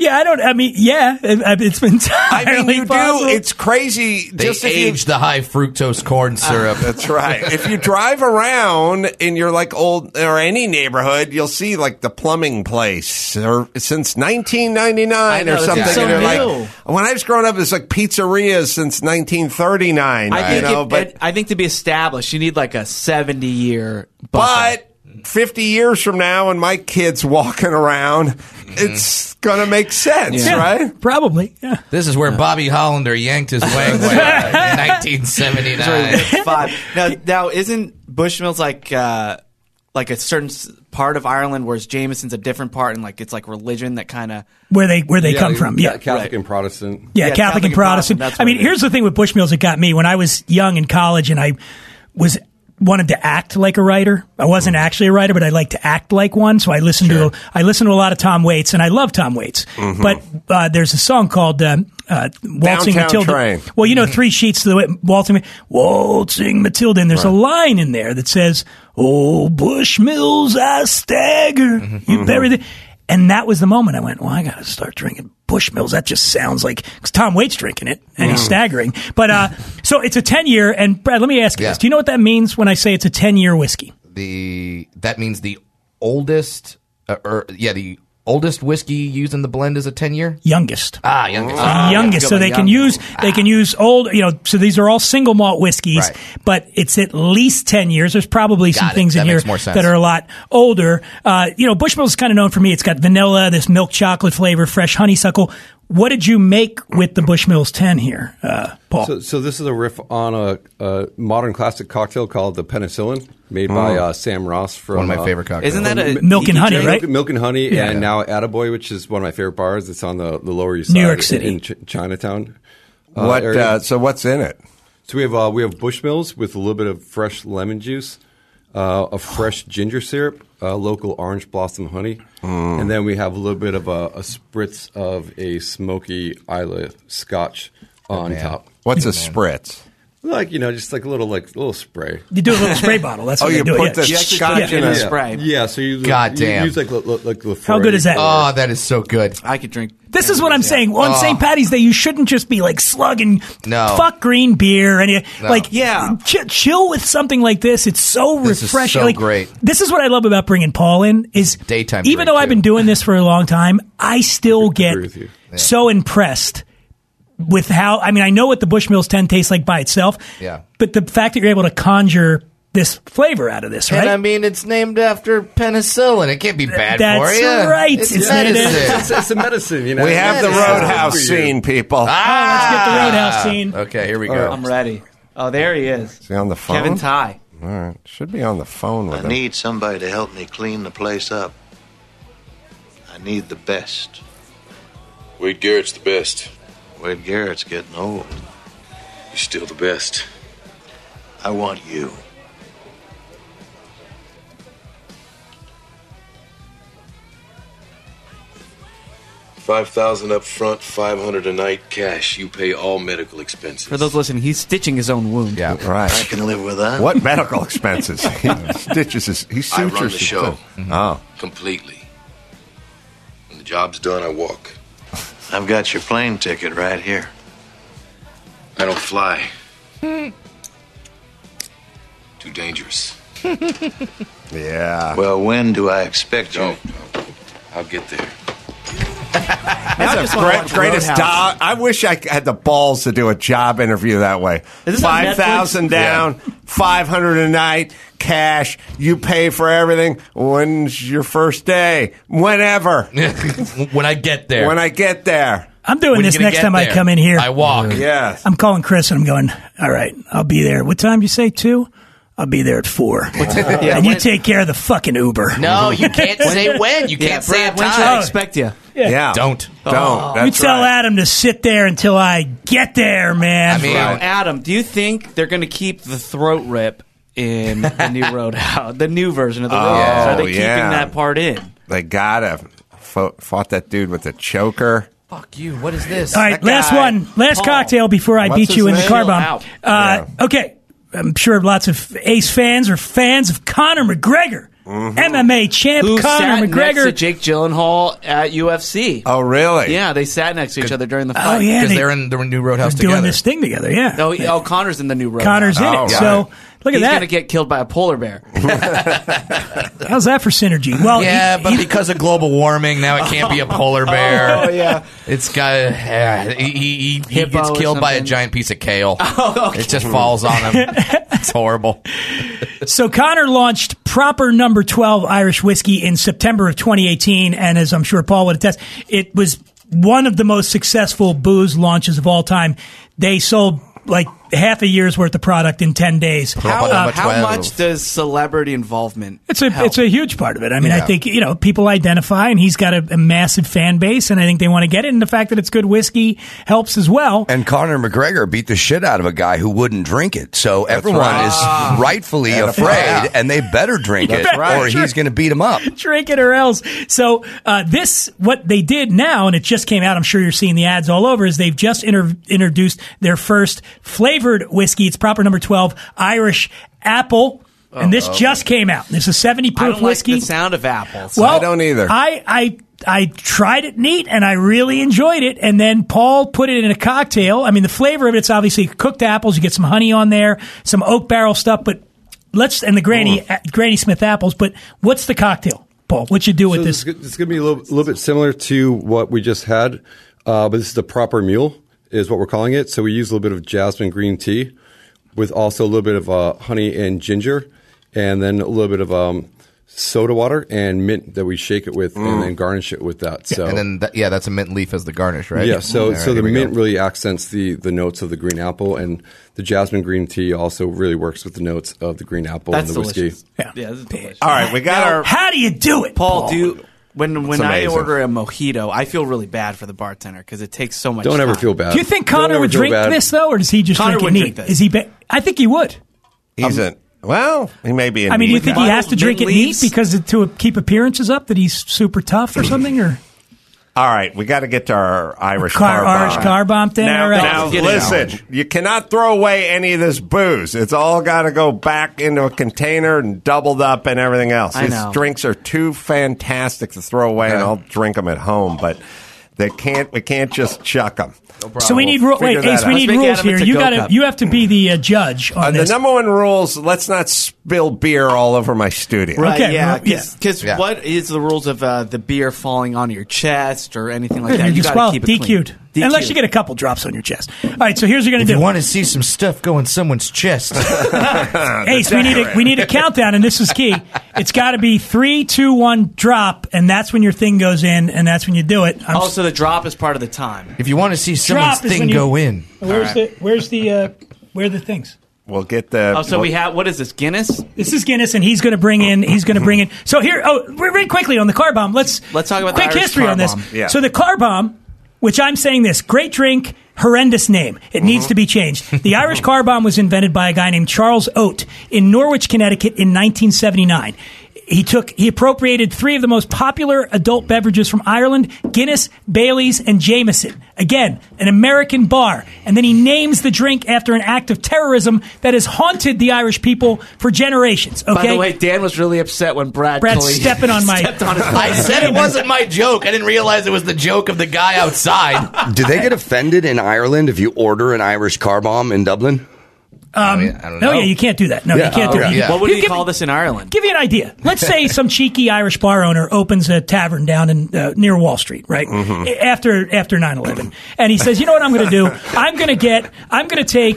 It's entirely possible. It's crazy. They aged the high fructose corn syrup. That's right. If you drive around in your old or any neighborhood, you'll see the plumbing place or since 1999 or something. So new. When I was growing up, it was pizzerias since 1939. I think to be established, you need a 70-year buffer. But 50 years from now, when my kid's walking around, it's going to make sense, right? Probably, yeah. This is where Bobby Hollander yanked his wang in 1979. Now, isn't Bushmills like a certain part of Ireland, whereas Jameson's a different part, and it's religion that kind of where they come from. Yeah, Catholic and Protestant. Yeah, Catholic and Protestant. Here's the thing with Bushmills that got me when I was young in college, and I wanted to act like a writer. I wasn't actually a writer, but I like to act like one. So I listened to a lot of Tom Waits, and I love Tom Waits. Mm-hmm. But there's a song called Waltzing Downtown Matilda. Train. Well, 3 sheets to the Waltzing Matilda, and there's a line in there that says, "Oh, Bushmills, I stagger." Mm-hmm. You bury the. And that was the moment I went, well, I got to start drinking Bushmills. That just sounds like, because Tom Waits drinking it, and he's staggering. But so it's a 10-year, and Brad, let me ask you this. Do you know what that means when I say it's a 10-year whiskey? That means the oldest, the oldest whiskey used in the blend is a 10-year? Youngest. Youngest. Youngest. So they can use old, so these are all single malt whiskeys, but it's at least 10 years. There's probably some things in here that are a lot older. Bushmills is kind of known for me. It's got vanilla, this milk chocolate flavor, fresh honeysuckle. What did you make with the Bushmills 10 here, Paul? So this is a riff on a modern classic cocktail called the penicillin. made by Sam Ross from one of my favorite cocktails. Isn't that a Milk and Honey, right? Milk and Honey, Yeah. and now Attaboy, which is one of my favorite bars. It's on the Lower East Side, New York City. in Chinatown. So what's in it? So we have Bushmills with a little bit of fresh lemon juice, a fresh ginger syrup, local orange blossom honey, and then we have a little bit of a spritz of a smoky Islay Scotch on top. What's a spritz? Like, just like a little spray. You do a little spray bottle. That's what you you do. put yeah. the scotch in a spray. Yeah, so you Goddamn. use like Lafroy. How good is that? Oh, that is so good. I could drink. This is what I'm saying. On St. Patty's Day, you shouldn't just be like slugging fuck green beer and chill with something like this. It's so refreshing. This is so great. This is what I love about bringing Paul in is Daytime even drink, though I've been doing this for a long time, I still get with you. so impressed with how, I know what the Bushmills 10 tastes like by itself. Yeah. But the fact that you're able to conjure this flavor out of this, right? And it's named after penicillin. It can't be bad That's for you. right. It's It's medicine. It's a medicine, We have the Roadhouse scene, people. Let's get the Roadhouse scene. Okay, here we go. I'm ready. Oh, there he is. Is he on the phone? Kevin Ty. All right. Should be on the phone with I him. need somebody to help me clean the place up. I need the best. Wade Garrett's the best. Wade Garrett's getting old. He's still the best. I want you. $5,000 up front, $500 a night cash. You pay all medical expenses. For those listening, he's stitching his own wound. Yeah, right. I can live with that. What medical expenses? He stitches he sutures I run the his show. foot. Oh. Completely. When the job's done, I walk. I've got your plane ticket right here. I don't fly. Too dangerous. Yeah. Well, when do I expect you? No, I'll get there. That's the greatest job. I wish I had the balls to do a job interview that way. Is this on $5,000 down, $500 a night, cash. You pay for everything. When's your first day? Whenever. When I get there. When I get there. I'm doing When this you gonna next get time I there? come in here. I walk. Yes. I'm calling Chris and I'm going, all right, I'll be there. What time do you say? 2? I'll be there at 4. And you take care of the fucking Uber. No, you can't say when. You can't say a Brad, when should I time. expect you? Yeah. Don't. Don't. You That's tell right. Adam to sit there until I get there, man. Now, Adam, do you think they're going to keep the throat rip in the new Roadhouse, the new version of the Roadhouse? Are they keeping that part in? They gotta. Fought that dude with the choker. Fuck you. What is this? All right, That last guy, one. Last Paul. cocktail before I What's beat his you in the name? car bomb. Okay. I'm sure lots of Ace fans are fans of Conor McGregor. MMA champ Who Conor sat next McGregor. to Jake Gyllenhaal at UFC. Oh, really? Yeah, they sat next to each other during the fight. Oh, yeah. Because they're in the new Roadhouse doing together. this thing together, yeah. Oh, Connor's in the new Roadhouse. Connor's in it. right. So look at He's that. going to get killed by a polar bear. How's that for synergy? Well, Yeah, but because of global warming, now it can't be a polar bear. Oh, yeah. It's got he Hippo gets or killed by a something. giant piece of kale. Oh, okay. It just falls on him. It's horrible. So Conor launched proper number 12 Irish whiskey in September of 2018, and as I'm sure Paul would attest, it was one of the most successful booze launches of all time. They sold like half a year's worth of product in 10 days. How much does celebrity involvement help? It's a huge part of it. I mean, I think, people identify, and he's got a massive fan base, and I think they want to get it, and the fact that it's good whiskey helps as well. And Conor McGregor beat the shit out of a guy who wouldn't drink it. So everyone is rightfully afraid, and they better drink it, or he's going to beat him up. Drink it or else. So what they did now, and it just came out, I'm sure you're seeing the ads all over, is they've just introduced their first flavored whiskey. It's proper number 12 Irish apple. And this just came out. This is 70 proof I don't whiskey. like the sound of apples. Well, I don't either. I tried it neat and I really enjoyed it. And then Paul put it in a cocktail. I mean, the flavor of it's obviously cooked apples. You get some honey on there, some oak barrel stuff, and the Granny Smith apples. But what's the cocktail, Paul? What you do with this? It's going to be a little bit similar to what we just had, but this is the proper mule, is what we're calling it. So we use a little bit of jasmine green tea with also a little bit of honey and ginger, and then a little bit of soda water and mint that we shake it with, and then garnish it with that. So and then that's a mint leaf as the garnish, right? Yeah. So All right, the here we mint go. really accents the notes of the green apple, and the jasmine green tea also really works with the notes of the green apple That's and the delicious. whiskey. Yeah, this is delicious. All right, we got our. How do you do it, Paul? When I amazing. order a mojito, I feel really bad for the bartender because it takes so much. Don't time. ever feel bad. Do you think Connor would drink this though, or does he just Connor drink it would neat? drink this. Is he? I think he would. He's well, he may be. I mean, do you think he has to drink it neat because to keep appearances up that he's super tough or something? Or all right, we got to get to our Irish car bomb. Irish car bomb thing. Now, All right. now listen, you cannot throw away any of this booze. It's all got to go back into a container and doubled up and everything else. I These know. drinks are too fantastic to throw away, and I'll drink them at home, but we can't just chuck them. So we need Ace. We need rules here. You have to be the judge on The this. number one rules: let's not spill beer all over my studio. Right, Okay, yeah. well, yeah. Because what is the rules of the beer falling on your chest or anything like that? You're You got to keep it clean. DQ'd. Unless you get a couple drops on your chest. All right, so here's what you're going to do. If you want to see some stuff go in someone's chest. Ace, we need a countdown, and this is key. It's got to be 3, 2, 1, drop, and that's when your thing goes in, and that's when you do it. Also, the drop is part of the time. If you want to see someone's Drop is thing when you- go in. Where are the things? We'll get the. Oh, so we have what is this Guinness? This is Guinness, and he's going to bring in. So here, very quickly on the car bomb. Let's talk about the quick Irish history car on this. bomb. Yeah. So the car bomb, which I'm saying this great drink, horrendous name. It needs to be changed. The Irish car bomb was invented by a guy named Charles Oates in Norwich, Connecticut, in 1979. He appropriated 3 of the most popular adult beverages from Ireland: Guinness, Bailey's, and Jameson. Again, an American bar. And then he names the drink after an act of terrorism that has haunted the Irish people for generations. Okay? By the way, Dan was really upset when Brad's stepping on my. stepped on his I said it wasn't my joke. I didn't realize it was the joke of the guy outside. Do they get offended in Ireland if you order an Irish car bomb in Dublin? I don't know. No, yeah, you can't do that. No, Yeah. you can't do that. Yeah. What would he Give- call this in Ireland? Give you an idea. Let's say some cheeky Irish bar owner opens a tavern down in near Wall Street, right? After 9/11, and he says, "You know what I'm going to do? I'm going to take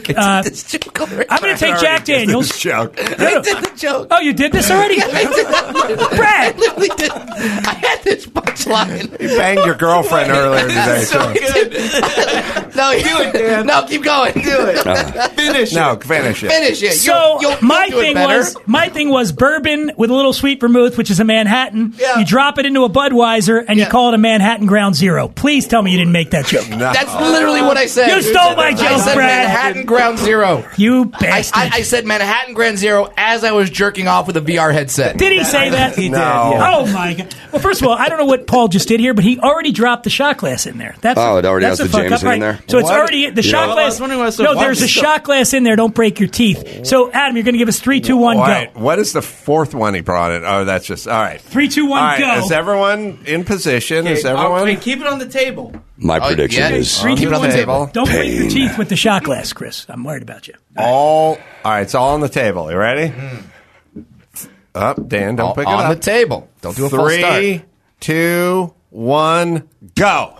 Jack Daniels." Joke. I did the joke. Oh, you did this already, Brad? I literally did. I had this punchline. You banged your girlfriend earlier today. So too. good. No, do it, Dan. No, keep going. Do it. Finish it. No, finish it. Finish it. So You'll my do it better. thing was bourbon with a little sweet vermouth, which is a Manhattan. Yeah. You drop it into a Budweiser and you call it a Manhattan Ground Zero. Please tell me you didn't make that joke. That's literally what I said. You stole my joke, I said Brad. Manhattan Ground Zero. You bastard. I said Manhattan Ground Zero as I was jerking off with a VR headset. Did he say that? He did. No. Yeah. Oh my god! Well, first of all, I don't know what Paul just did here, but he already dropped the shot glass in there. That's It already that's has a the fuck up, Jameson in right? there? So it's What? already the shot I glass. was wondering what's so No, funny. there's a shot glass in there. Don't break your teeth. So Adam, you're going to give us 3, 2, 1, Wait, go. what is the fourth one he brought in? Oh, that's just all right. 3, 2, 1, All right, go. is everyone in position? Is everyone? Wait, keep it on the table. My prediction yeah. is Three, Keep two, it on the one, table. Don't break your Pain. teeth with the shot glass, Chris. I'm worried about you. All right, it's all on the table. You ready? Up, Dan, don't pick it on up. the table. Don't do a false start. 3, 2, 1, go.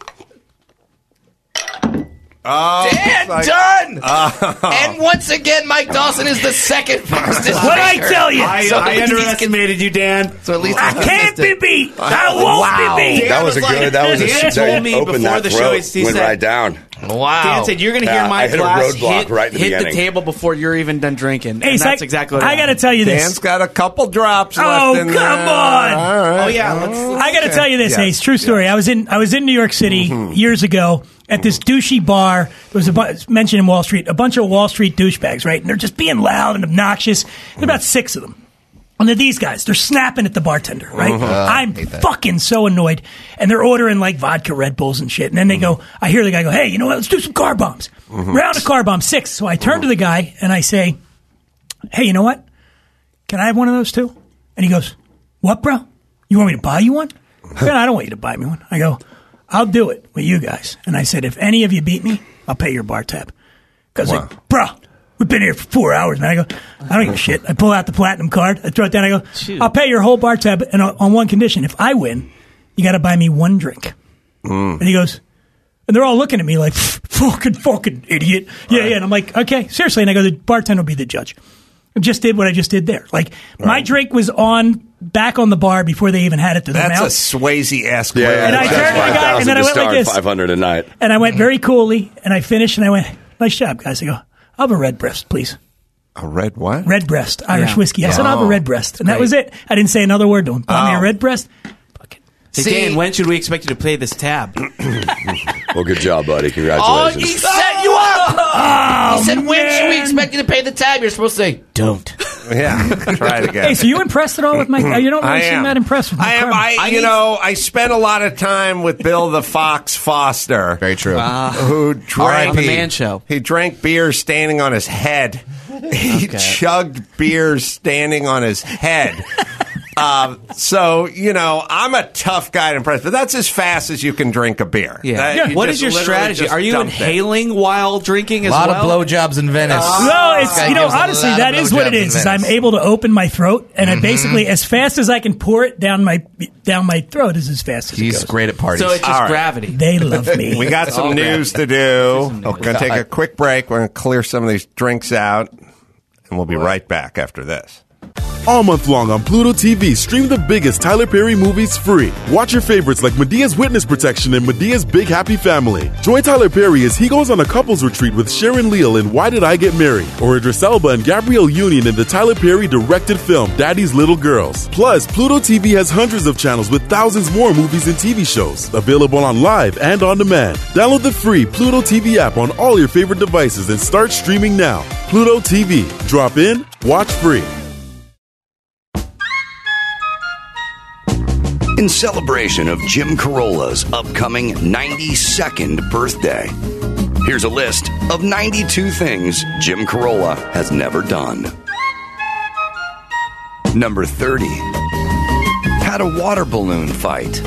Oh, Dan, like- done! And once again, Mike Dawson is the second fastest. What'd I drinker. tell you? So at I least underestimated you, Dan. So at least I he's can't be consistent. beat. I won't be beat. That was a good. That was a. Dan told me opened before that the show, throat, he went said- right down. Wow. Dan said, you're going to hear Yeah, my I hit a glass roadblock right at the hit the beginning. table before you're even done drinking. Ace, and that's exactly what I got to tell you this. Dan's got a couple drops Oh, left in come there. on. All right. Oh, yeah. I got to tell you this, Yes. Ace. True story. I was in New York City years ago at this douchey bar. There was mentioned in Wall Street, a bunch of Wall Street douchebags, right? And they're just being loud and obnoxious. There's about 6 of them. And they're these guys. They're snapping at the bartender, right? I'm fucking so annoyed. And they're ordering like vodka Red Bulls and shit. And then they go, I hear the guy go, hey, you know what? Let's do some car bombs. Round of car bomb 6. So I turn to the guy and I say, hey, you know what? Can I have one of those too? And he goes, what, bro? You want me to buy you one? Man, I don't want you to buy me one. I go, I'll do it with you guys. And I said, if any of you beat me, I'll pay your bar tab. Because, like, bro, we've been here for 4 hours, man. I go, I don't give a shit. I pull out the platinum card. I throw it down. I go, I'll pay your whole bar tab and on one condition. If I win, you got to buy me one drink. And he goes, and they're all looking at me like, fucking idiot. Yeah. And I'm like, okay, seriously. And I go, the bartender will be the judge. Just did what I just did there. Like my drink was back on the bar before they even had it to their mouth. That's a Swayze-esque. Yeah, and I turned to the guy, and then I went like this. 500 a night. And I went very coolly, and I finished, and I went, nice job, guys. I go, I'll have a red breast, please. A red what? Red breast, Irish whiskey. I said, I'll have a red breast. And that was it. I didn't say another word to him. Buy me a red breast. Hey, Dan, when should we expect you to play this tab? Well, good job, buddy. Congratulations. He set you up. He said, when should we expect you to pay the tab? You're supposed to say, don't. Yeah, try it again. Hey, so you impressed at all with my... You don't really seem that impressed with my I spent a lot of time with Bill the Fox Foster. Very true. Who drank... on the Man Show. He drank beer standing on his head. He chugged beer standing on his head. So, I'm a tough guy to impress, but that's as fast as you can drink a beer. Yeah. What is your strategy? Are you inhaling while drinking as well? A lot of blowjobs in Venice. No, it's, honestly, that is what it is I'm able to open my throat, and I basically, as fast as I can pour it down my throat is as fast as it goes. He's great at parties. So it's just gravity. They love me. We got some news to do. We're going to take a quick break. We're going to clear some of these drinks out, and we'll be right back after this. All month long on Pluto TV, stream the biggest Tyler Perry movies free. Watch your favorites like Medea's Witness Protection and Medea's Big Happy Family. Join Tyler Perry as he goes on a couples retreat with Sharon Leal in Why Did I Get Married? Or Idris Elba and Gabrielle Union in the Tyler Perry directed film Daddy's Little Girls. Plus, Pluto TV has hundreds of channels with thousands more movies and TV shows. Available on live and on demand. Download the free Pluto TV app on all your favorite devices and start streaming now. Pluto TV. Drop in, watch free. In celebration of Jim Carolla's upcoming 92nd birthday, here's a list of 92 things Jim Carolla has never done. Number 30. Had a water balloon fight.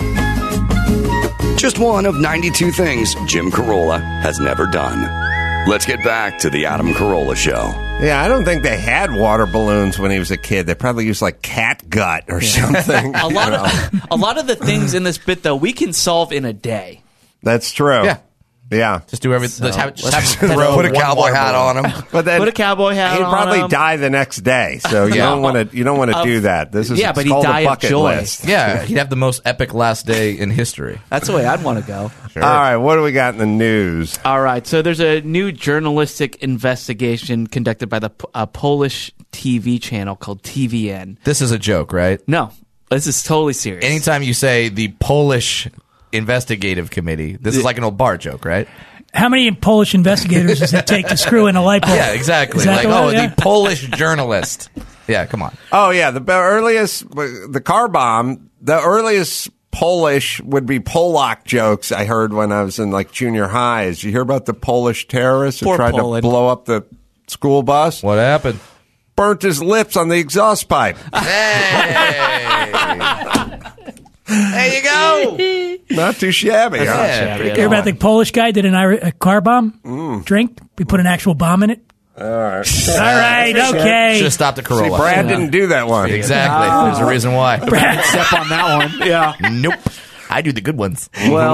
Just one of 92 things Jim Carolla has never done. Let's get back to the Adam Carolla Show. Yeah, I don't think they had water balloons when he was a kid. They probably used like cat gut or something. A lot of the things in this bit, though, we can solve in a day. That's true. Yeah. Just do everything. Put a cowboy hat on him. But then put a cowboy hat on him. He'd probably die the next day. So you don't want to do that. This is but he'd called die a bucket of joy. list. Yeah, he'd have the most epic last day in history. That's the way I'd want to go. Sure. All right, what do we got in the news? All right, so there's a new journalistic investigation conducted by the Polish TV channel called TVN. This is a joke, right? No, this is totally serious. Anytime you say the Polish Investigative Committee, this is like an old bar joke, right? How many Polish investigators does it take to screw in a light bulb? Yeah, exactly. The Polish journalist. Yeah, come on. Oh, yeah, the car bomb, the earliest Polish would be Polak jokes I heard when I was in like junior high. Did you hear about the Polish terrorist who tried to blow up the school bus? What happened? Burnt his lips on the exhaust pipe. Hey! There you go. Not too shabby. You hear about the Polish guy did a car bomb? Drink? We put an actual bomb in it? All right. Okay. Should have stopped the Corolla. See, Brad didn't do that one. Exactly. There's a reason why. Brad step on that one. Yeah. Nope. I do the good ones.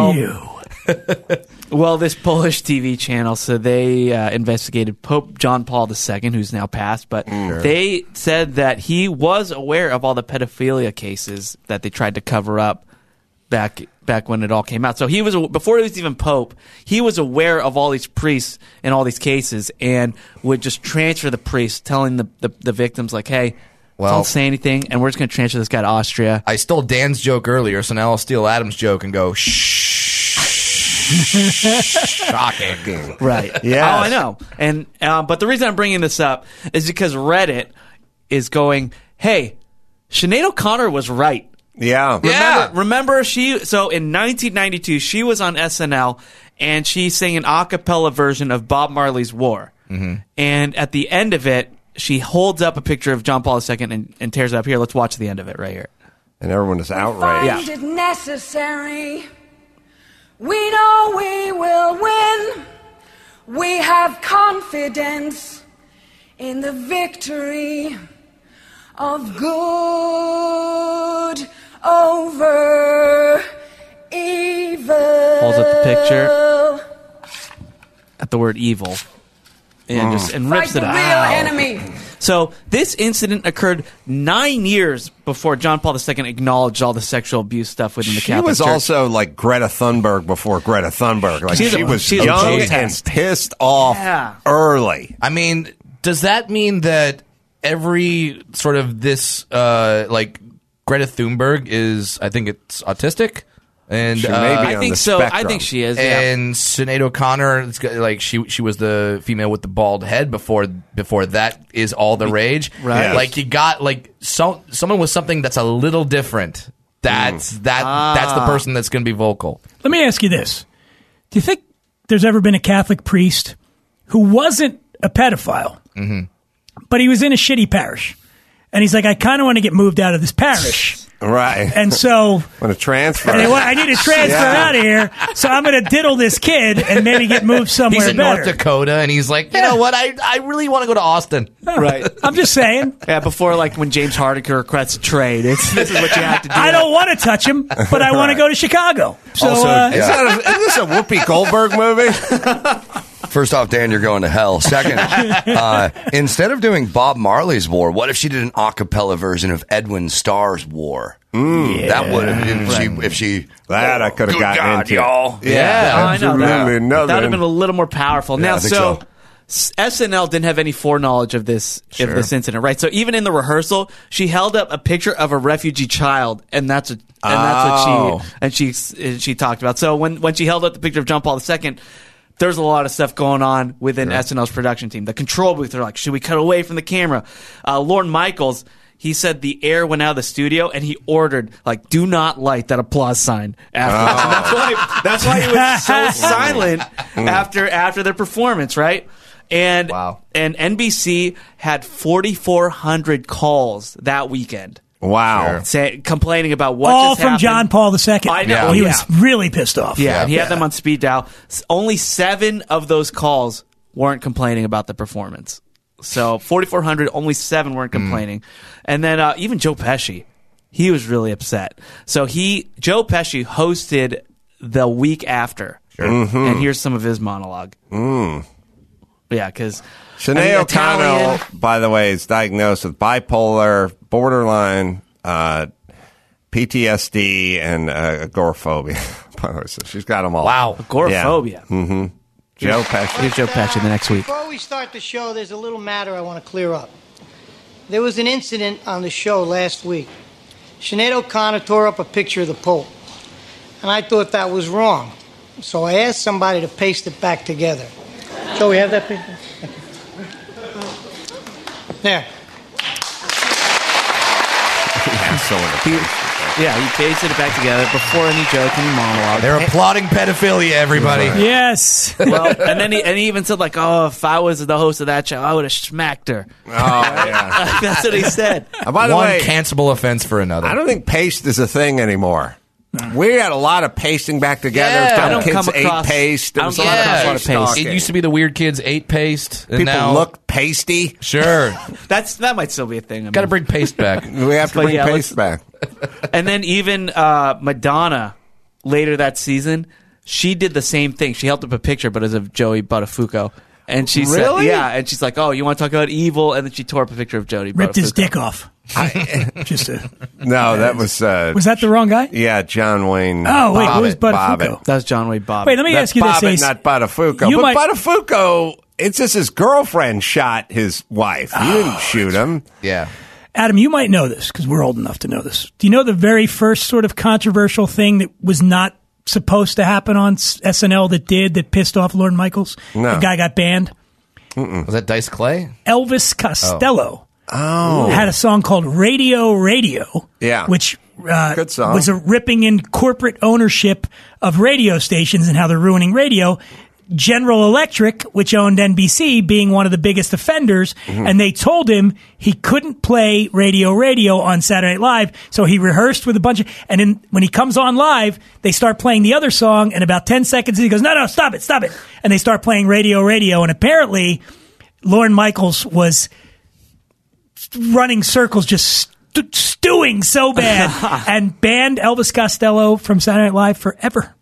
Well, this Polish TV channel, so they investigated Pope John Paul II, who's now passed, but they said that he was aware of all the pedophilia cases that they tried to cover up back when it all came out. So he was, before he was even Pope, he was aware of all these priests and all these cases and would just transfer the priests, telling the victims, like, hey, don't say anything, and we're just going to transfer this guy to Austria. I stole Dan's joke earlier, so now I'll steal Adam's joke and go, shh. Shocking. Right. Yeah. Oh, I know. And but the reason I'm bringing this up is because Reddit is going, hey, Sinead O'Connor was right. Yeah. Remember so in 1992, she was on SNL, and she sang an a cappella version of Bob Marley's War. Mm-hmm. And at the end of it, she holds up a picture of John Paul II and tears it up. Here, let's watch the end of it right here. And everyone is outraged. Find it necessary. We know we will win. We have confidence in the victory of good over evil. Holds up the picture at the word evil and rips it out. Fight the real enemy. So this incident occurred 9 years before John Paul II acknowledged all the sexual abuse stuff within the Catholic Church. She was also like Greta Thunberg before Greta Thunberg. Like she was young and pissed off early. I mean, does that mean that every sort of this like Greta Thunberg is, I think it's autistic? And She may be I on think the so. spectrum. I think she is. Yeah. And Sinead O'Connor, like she was the female with the bald head before that is all the rage. Right. Yes. Like you got like someone with something that's a little different. That's the person that's going to be vocal. Let me ask you this. Do you think there's ever been a Catholic priest who wasn't a pedophile, but he was in a shitty parish? And he's like, I kind of want to get moved out of this parish. Right. And so want to transfer. I need to transfer out of here, so I'm going to diddle this kid and maybe get moved somewhere He's in better. North Dakota, and he's like, you know what? I really want to go to Austin. Right. I'm just saying. Yeah, before like when James Hardiker requests a trade, this is what you have to do. I don't want to touch him, but I want to go to Chicago. So, Also, isn't this a Whoopi Goldberg movie? First off, Dan, you're going to hell. Second, instead of doing Bob Marley's War, what if she did an a cappella version of Edwin Starr's War? That would have, if she that I could have gotten God, into. y'all. Yeah, I know that. Absolutely That would have been a little more powerful. Yeah, Now, I think so SNL didn't have any foreknowledge of this incident, right? So even in the rehearsal, she held up a picture of a refugee child, and that's what she talked about. So when she held up the picture of John Paul II, there's a lot of stuff going on within SNL's production team. The control booth, they're like, should we cut away from the camera? Lorne Michaels, he said the air went out of the studio, and he ordered, like, do not light that applause sign afterwards. And that's why he was so silent after their performance, right? And and NBC had 4,400 calls that weekend. Wow. Complaining about what all just from happened. John Paul II. I know. He was really pissed off. Yeah, and he had them on speed dial. Only 7 of those calls weren't complaining about the performance. So 4,400, only 7 weren't complaining. And then even Joe Pesci, he was really upset. So Joe Pesci hosted the week after. And here's some of his monologue. Yeah, because Sinead O'Connell, by the way, is diagnosed with bipolar, borderline, PTSD, and agoraphobia. By the way, so she's got them all. Wow, agoraphobia. Yeah. Joe Pesci. Here's Joe Pesci the next week. Before we start the show, there's a little matter I want to clear up. There was an incident on the show last week. Sinead O'Connor tore up a picture of the Pope, and I thought that was wrong. So I asked somebody to paste it back together. Joe, we have that picture? There. He pasted it back together before any joke, any monologue. They're applauding pedophilia, everybody. Yes. Well, and then he even said, like, oh, if I was the host of that show, I would have smacked her. Oh, yeah. That's what he said. By the One way, cancelable offense for another. I don't think paste is a thing anymore. We had a lot of pasting back together. Yeah. Some I don't kids come ate across- paste. There I was don't a lot come across of a lot of paste. talking. It used to be the weird kids ate paste. And People now, look pasty. Sure. That might still be a thing. Got to bring paste back. We have to But bring yeah, paste back. And then even Madonna, later that season, she did the same thing. She held up a picture, but as of Joey Buttafuoco. And she said, Really? yeah, and she's like, oh, you want to talk about evil? And then she tore up a picture of Jody Ripped his Buttafuoco. dick off. Just No, that was... was that the wrong guy? Yeah, John Wayne. Oh, wait, who was Bobbitt. Buttafuoco? That was John Wayne Bobbitt. Wait, let me ask you this, Bobbitt, Ace. not Buttafuoco. You But might- Buttafuoco, it's just his girlfriend shot his wife. He didn't shoot him. Yeah. Adam, you might know this because we're old enough to know this. Do you know the very first sort of controversial thing that was not supposed to happen on SNL that pissed off Lorne Michaels? No. The guy got banned. Was that Dice Clay? Elvis Costello Oh. had a song called Radio Radio, Yeah. which Good song. was a ripping in corporate ownership of radio stations and how they're ruining radio. General Electric, which owned NBC, being one of the biggest offenders, and they told him he couldn't play Radio on Saturday Night Live, so he rehearsed with a bunch of, and then when he comes on live, they start playing the other song, and about 10 seconds, he goes, no, stop it, and they start playing Radio, and apparently, Lorne Michaels was running circles, just stewing so bad, and banned Elvis Costello from Saturday Night Live forever.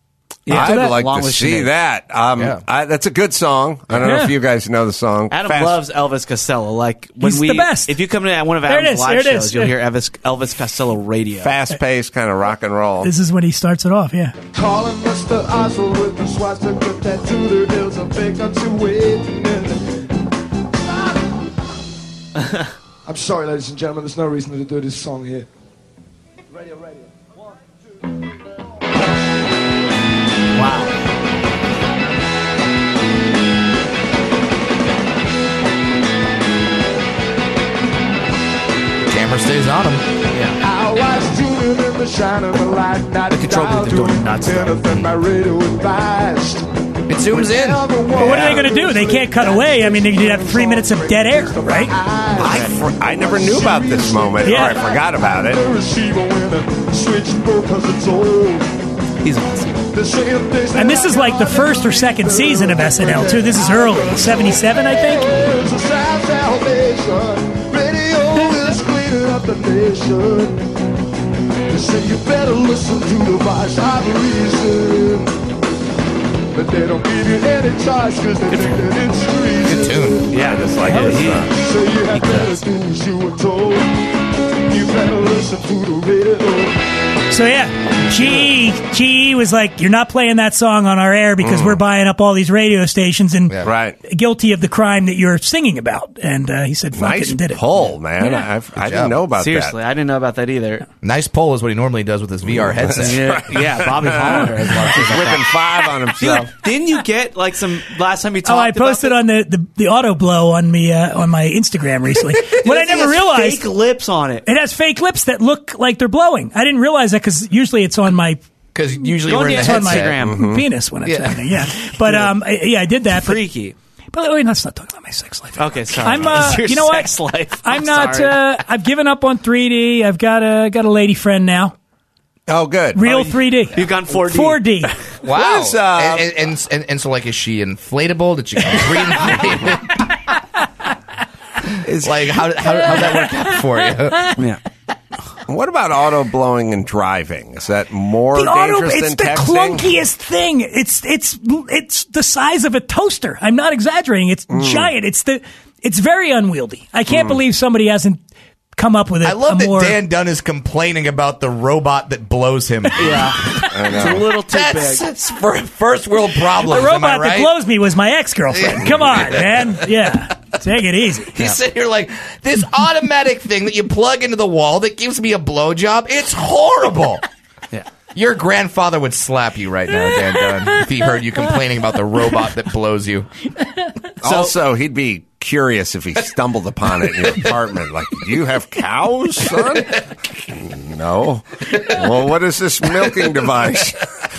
I'd like Along to with see Sinead. that. That's a good song. I don't know if you guys know the song. Adam loves Elvis Costello. Like when He's the best. If you come to one of There it Adam's is, live there it is. shows, you'll hear Elvis Costello radio. Fast-paced kind of rock and roll. This is when he starts it off, yeah. Calling Mr. Oswald with the swastika tattoo. There is a vacancy waiting in the... I'm sorry, ladies and gentlemen. There's no reason to do this song here. Radio. 1, 2. Wow. Camera stays on him. I was tuning in the shine of the light. Not control booth is going nuts. Anything my radio advised. It zooms in. But what are they going to do? They can't cut away. I mean, you'd have 3 minutes of dead air, right? I never knew about this moment, or I forgot about it. He's awesome. And this is like the first or second season of SNL, too. This is early. 77, I think. The nation. They say you better listen to the voice of reason, but they don't give you any choice because they think that it's treason. Good tune. Yeah, just like it. So you have better do as you were told. You better listen to the radio. So yeah, G was like, "You're not playing that song on our air because we're buying up all these radio stations and guilty of the crime that you're singing about." And he said, "Fuck it," and did it. Pull, man. Yeah. I didn't know about Seriously, I didn't know about that either. Nice pull is what he normally does with his VR headset. Yeah, Bobby Hollander has whipping 5 on himself. Dude, didn't you get like some last time you talked? Oh, I posted on the auto blow on me on my Instagram recently. What I never realized, fake lips on it. It has fake lips that look like they're blowing. I didn't realize that because usually it's on my. Because usually we're in the it's on my headset. penis when it's happening. Yeah, but I did that. Freaky. But wait, let's not talk about my sex life. Okay, sorry. I'm, Your you know what? sex life. I'm not. sorry. I've given up on 3D. I've got a lady friend now. Oh, good. Real 3D. You've gone 4D. 4D. Wow. Is, and so, like, is she inflatable? Did she reinflate? Like, how'd that work out for you? Yeah. What about auto blowing and driving? Is that more dangerous it's than the texting? clunkiest thing. It's the size of a toaster. I'm not exaggerating. It's giant. It's very unwieldy. I can't believe somebody hasn't come up with it. I love that Dan Dunn is complaining about the robot that blows him. Yeah. It's a little too big. That's first world problems. The robot am I right? that blows me was my ex-girlfriend. Come on, man. Yeah. Take it easy. He's sitting here like, this automatic thing that you plug into the wall that gives me a blowjob, it's horrible. Yeah. Your grandfather would slap you right now, Dan Dunn, if he heard you complaining about the robot that blows you. Also, he'd be curious if he stumbled upon it in your apartment. Like, do you have cows, son? No. Well, what is this milking device?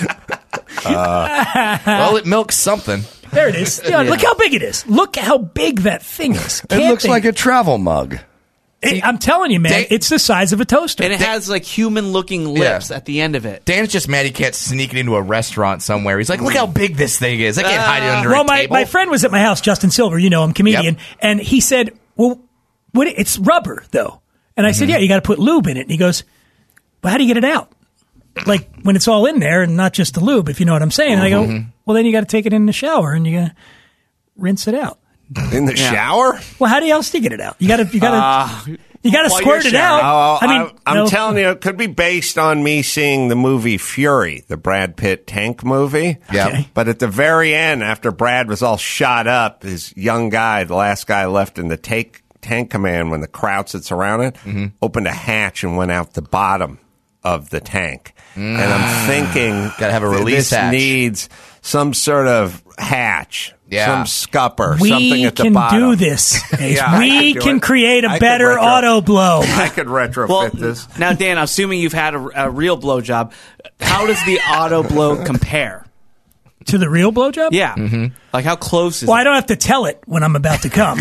Well, it milks something. There it is. Yeah, look how big it is. Look how big that thing is. It looks like a travel mug. I'm telling you, man, it's the size of a toaster. And it has like human-looking lips at the end of it. Dan's just mad he can't sneak it into a restaurant somewhere. He's like, look how big this thing is. I can't hide it under a table. My friend was at my house, Justin Silver, you know him, comedian, and he said, well, it's rubber, though. And I said, yeah, you got to put lube in it. And he goes, well, how do you get it out? Like, when it's all in there and not just the lube, if you know what I'm saying. And I go, well, then you got to take it in the shower and you got to rinse it out. In the shower? Well, how else do you get it out? You got to squirt it out. I'm telling you, it could be based on me seeing the movie Fury, the Brad Pitt tank movie. Yeah. Okay. But at the very end, after Brad was all shot up, his young guy, the last guy left in the tank command when the crowds had surrounded, opened a hatch and went out the bottom of the tank. And I'm thinking, gotta have a release hatch. This needs some sort of hatch. Yeah. Some scupper, something at the bottom. We can do this. Yeah, we can create a better auto blow. I could retrofit this. Now, Dan, assuming you've had a real blowjob, how does the auto blow compare? To the real blowjob? Yeah. Like, how close is Well, it? I don't have to tell it when I'm about to come.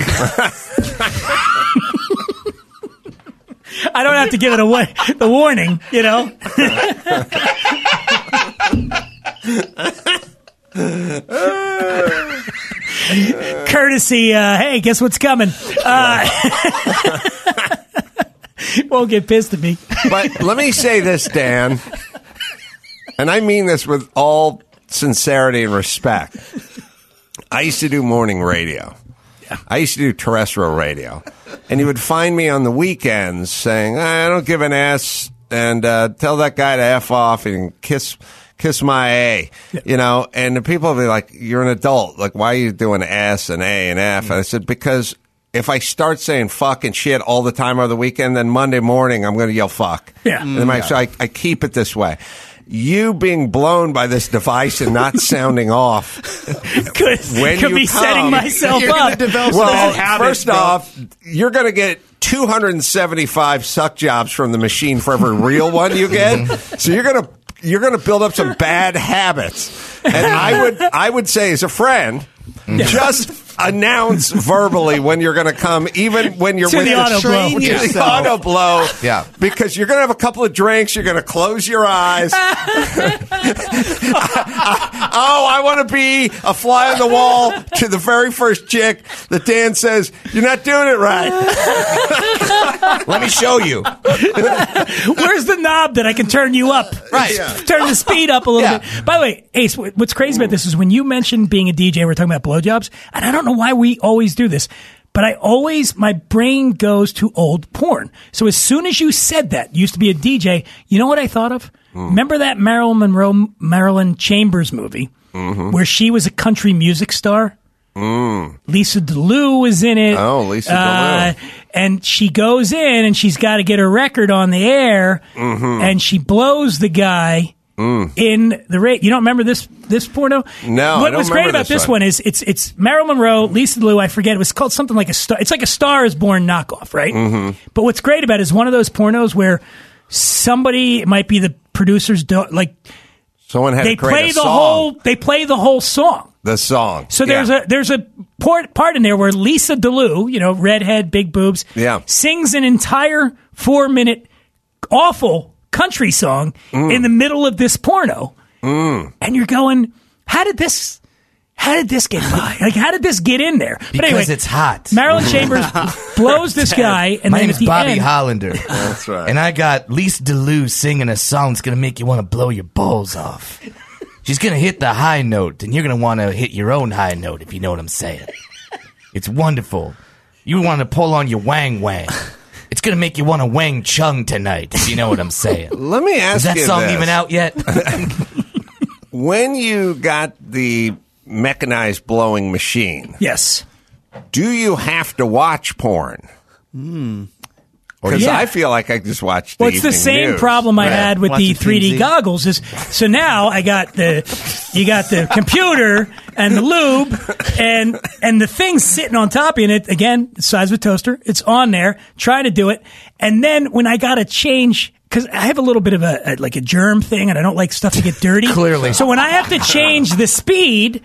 I don't have to give it away, the warning, you know? Courtesy, hey, guess what's coming? Won't get pissed at me. But let me say this, Dan, and I mean this with all sincerity and respect. I used to do morning radio. I used to do terrestrial radio. And you would find me on the weekends saying, I don't give an ass, and tell that guy to F off and kiss my A, you know, and the people would be like, you're an adult. Like, why are you doing S and A and F? And I said, because if I start saying fuck and shit all the time over the weekend, then Monday morning I'm going to yell fuck. Yeah. And so I keep it this way. You being blown by this device and not sounding off could be setting myself up. Well, first off, you're going to get 275 suck jobs from the machine for every real one you get. So you're going to build up some bad habits. And I would say, as a friend, just announce verbally when you're going to come, even when you're with the auto blow. The auto blow. Yeah. Because you're going to have a couple of drinks, you're going to close your eyes. I want to be a fly on the wall to the very first chick that Dan says, you're not doing it right. Let me show you. Where's the knob that I can turn you up? Right. Turn the speed up a little bit. By the way, Ace, what's crazy about this is when you mentioned being a DJ, we're talking about blowjobs, and I don't know why we always do this, but my brain goes to old porn. So as soon as you said that, you used to be a DJ, you know what I thought of? Remember that Marilyn Monroe, Marilyn Chambers movie where she was a country music star? Lisa DeLue was in it. Oh, Lisa DeLue. And she goes in and she's got to get her record on the air, and she blows the guy in the rate. You don't remember this porno? No, What was great about this one is it's Marilyn Monroe, Lisa DeLue, I forget. It was called something like a Star. It's like a Star is Born knockoff, right? But what's great about it is one of those pornos where somebody, it might be the producer's someone had they to create play a the song. whole. They play the whole song. The song. So there's a part in there where Lisa DeLue, you know, redhead, big boobs, sings an entire 4-minute awful country song in the middle of this porno, and you're going, how did this get by? Like, how did this get in there? But anyway, Because it's hot. Marilyn Chambers blows this guy, and my then name at is the Bobby end, Hollander. That's right. And I got Lisa DeLue singing a song that's going to make you want to blow your balls off. She's going to hit the high note, and you're going to want to hit your own high note, if you know what I'm saying. It's wonderful. You want to pull on your wang wang. It's going to make you want to wang chung tonight, if you know what I'm saying. Let me ask you Is that song this. even out yet? When you got the mechanized blowing machine, yes, do you have to watch porn? Because I feel like I just watched the Well, it's the evening same news. problem I had with the Watching 3D TMZ. goggles. So now you got the computer and the lube and the thing sitting on top of it. Again, the size of a toaster. It's on there, trying to do it. And then when I got to change, because I have a little bit of a germ thing, and I don't like stuff to get dirty. Clearly. So when I have to change the speed,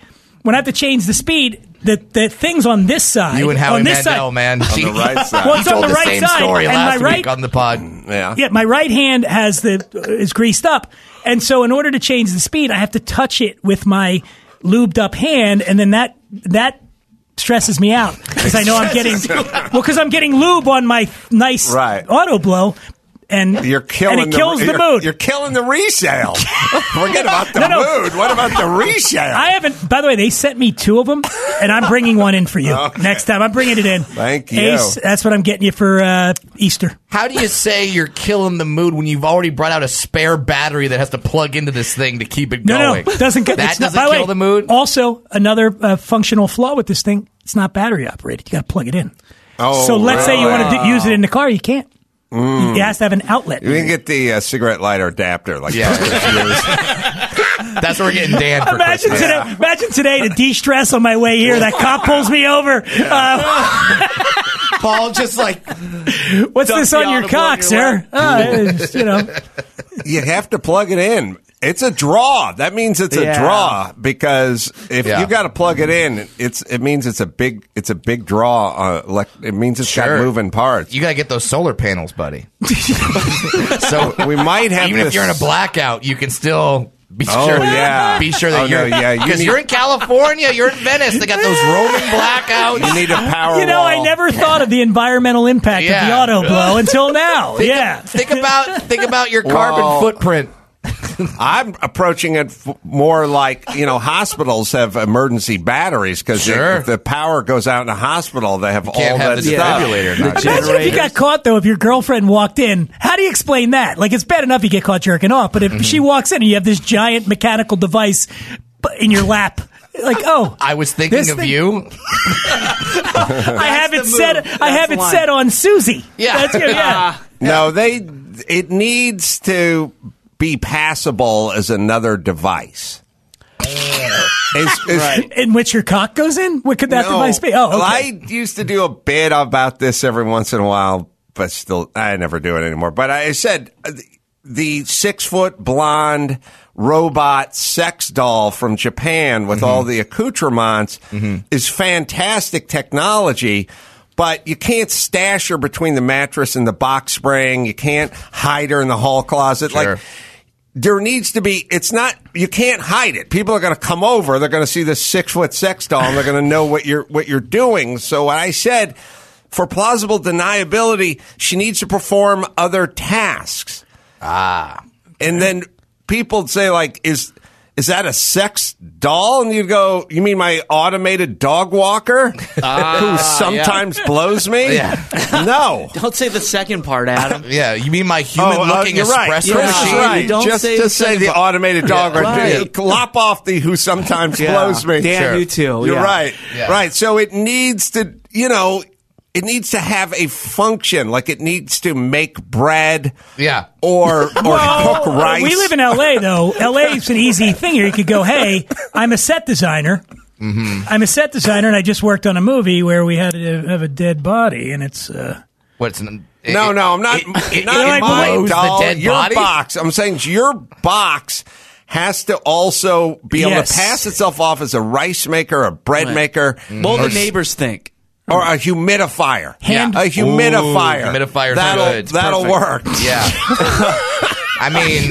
the thing's on this side. You and Howie on this Mandel, side. man. On the right side. Well, He it's on told the the right same side, story and last my week on the pod. Yeah, my right hand is greased up, and so in order to change the speed, I have to touch it with my lubed up hand, and then that stresses me out because I know I'm getting lube on my nice auto blow. And you're killing and it kills the mood. You're killing the resale. Forget about the mood. What about the resale? I haven't. By the way, they sent me 2 of them, and I'm bringing one in for you next time. I'm bringing it in. Thank you. Ace, that's what I'm getting you for Easter. How do you say you're killing the mood when you've already brought out a spare battery that has to plug into this thing to keep it going? No, doesn't that doesn't by the way, kill the mood. Also, another functional flaw with this thing: it's not battery operated. You got to plug it in. Oh, so let's say you want to use it in the car, you can't. It has to have an outlet. You can get the cigarette lighter adapter. That's what we're getting Dan for Christmas. Imagine today to de-stress on my way here. That cop pulls me over. Paul just what's this on your cock, sir? You have to plug it in. It's a draw. That means it's a draw because if you got to plug it in, it means it's a big draw. It means it's got moving parts. You got to get those solar panels, buddy. So we might have even if you're in a blackout, you can still be sure. Be sure that because you're in California, you're in Venice. They got those rolling blackouts. You need a power. I never thought of the environmental impact of the auto blow until now. Think about your carbon footprint. I'm approaching it more like, hospitals have emergency batteries because if the power goes out in a hospital, they have all that stuff. Imagine if you got caught, though, if your girlfriend walked in. How do you explain that? Like, it's bad enough you get caught jerking off, but if she walks in and you have this giant mechanical device in your lap, like, I was thinking of you. I have it set on Susie. Yeah. No, it needs to be passable as another device. In which your cock goes in? What could that device be? Oh, okay. I used to do a bit about this every once in a while, but still, I never do it anymore. But I said the 6-foot blonde robot sex doll from Japan with all the accoutrements is fantastic technology. But you can't stash her between the mattress and the box spring. You can't hide her in the hall closet. Like, there needs to be, you can't hide it. People are going to come over. They're going to see this 6-foot sex doll and they're going to know what you're doing. So I said, for plausible deniability, she needs to perform other tasks. And then people would say, like, is that a sex doll? And you'd go, you mean my automated dog walker who sometimes blows me? No. Don't say the second part, Adam. You mean my human-looking espresso machine? Right. Don't just say the automated dog walker. Lop off the who sometimes blows me. Dan, you too. You're right. Right. So it needs to, it needs to have a function, like it needs to make bread or cook rice. We live in L.A., though. L.A. is an easy thing here. You could go, hey, I'm a set designer. I'm a set designer, and I just worked on a movie where we had to have a dead body, and it's... No, I'm not my doll. Your box. I'm saying your box has to also be able to pass itself off as a rice maker, a bread maker. What do the neighbors think? Or a humidifier. A humidifier. Ooh, humidifiers good. That'll work. Yeah. I mean,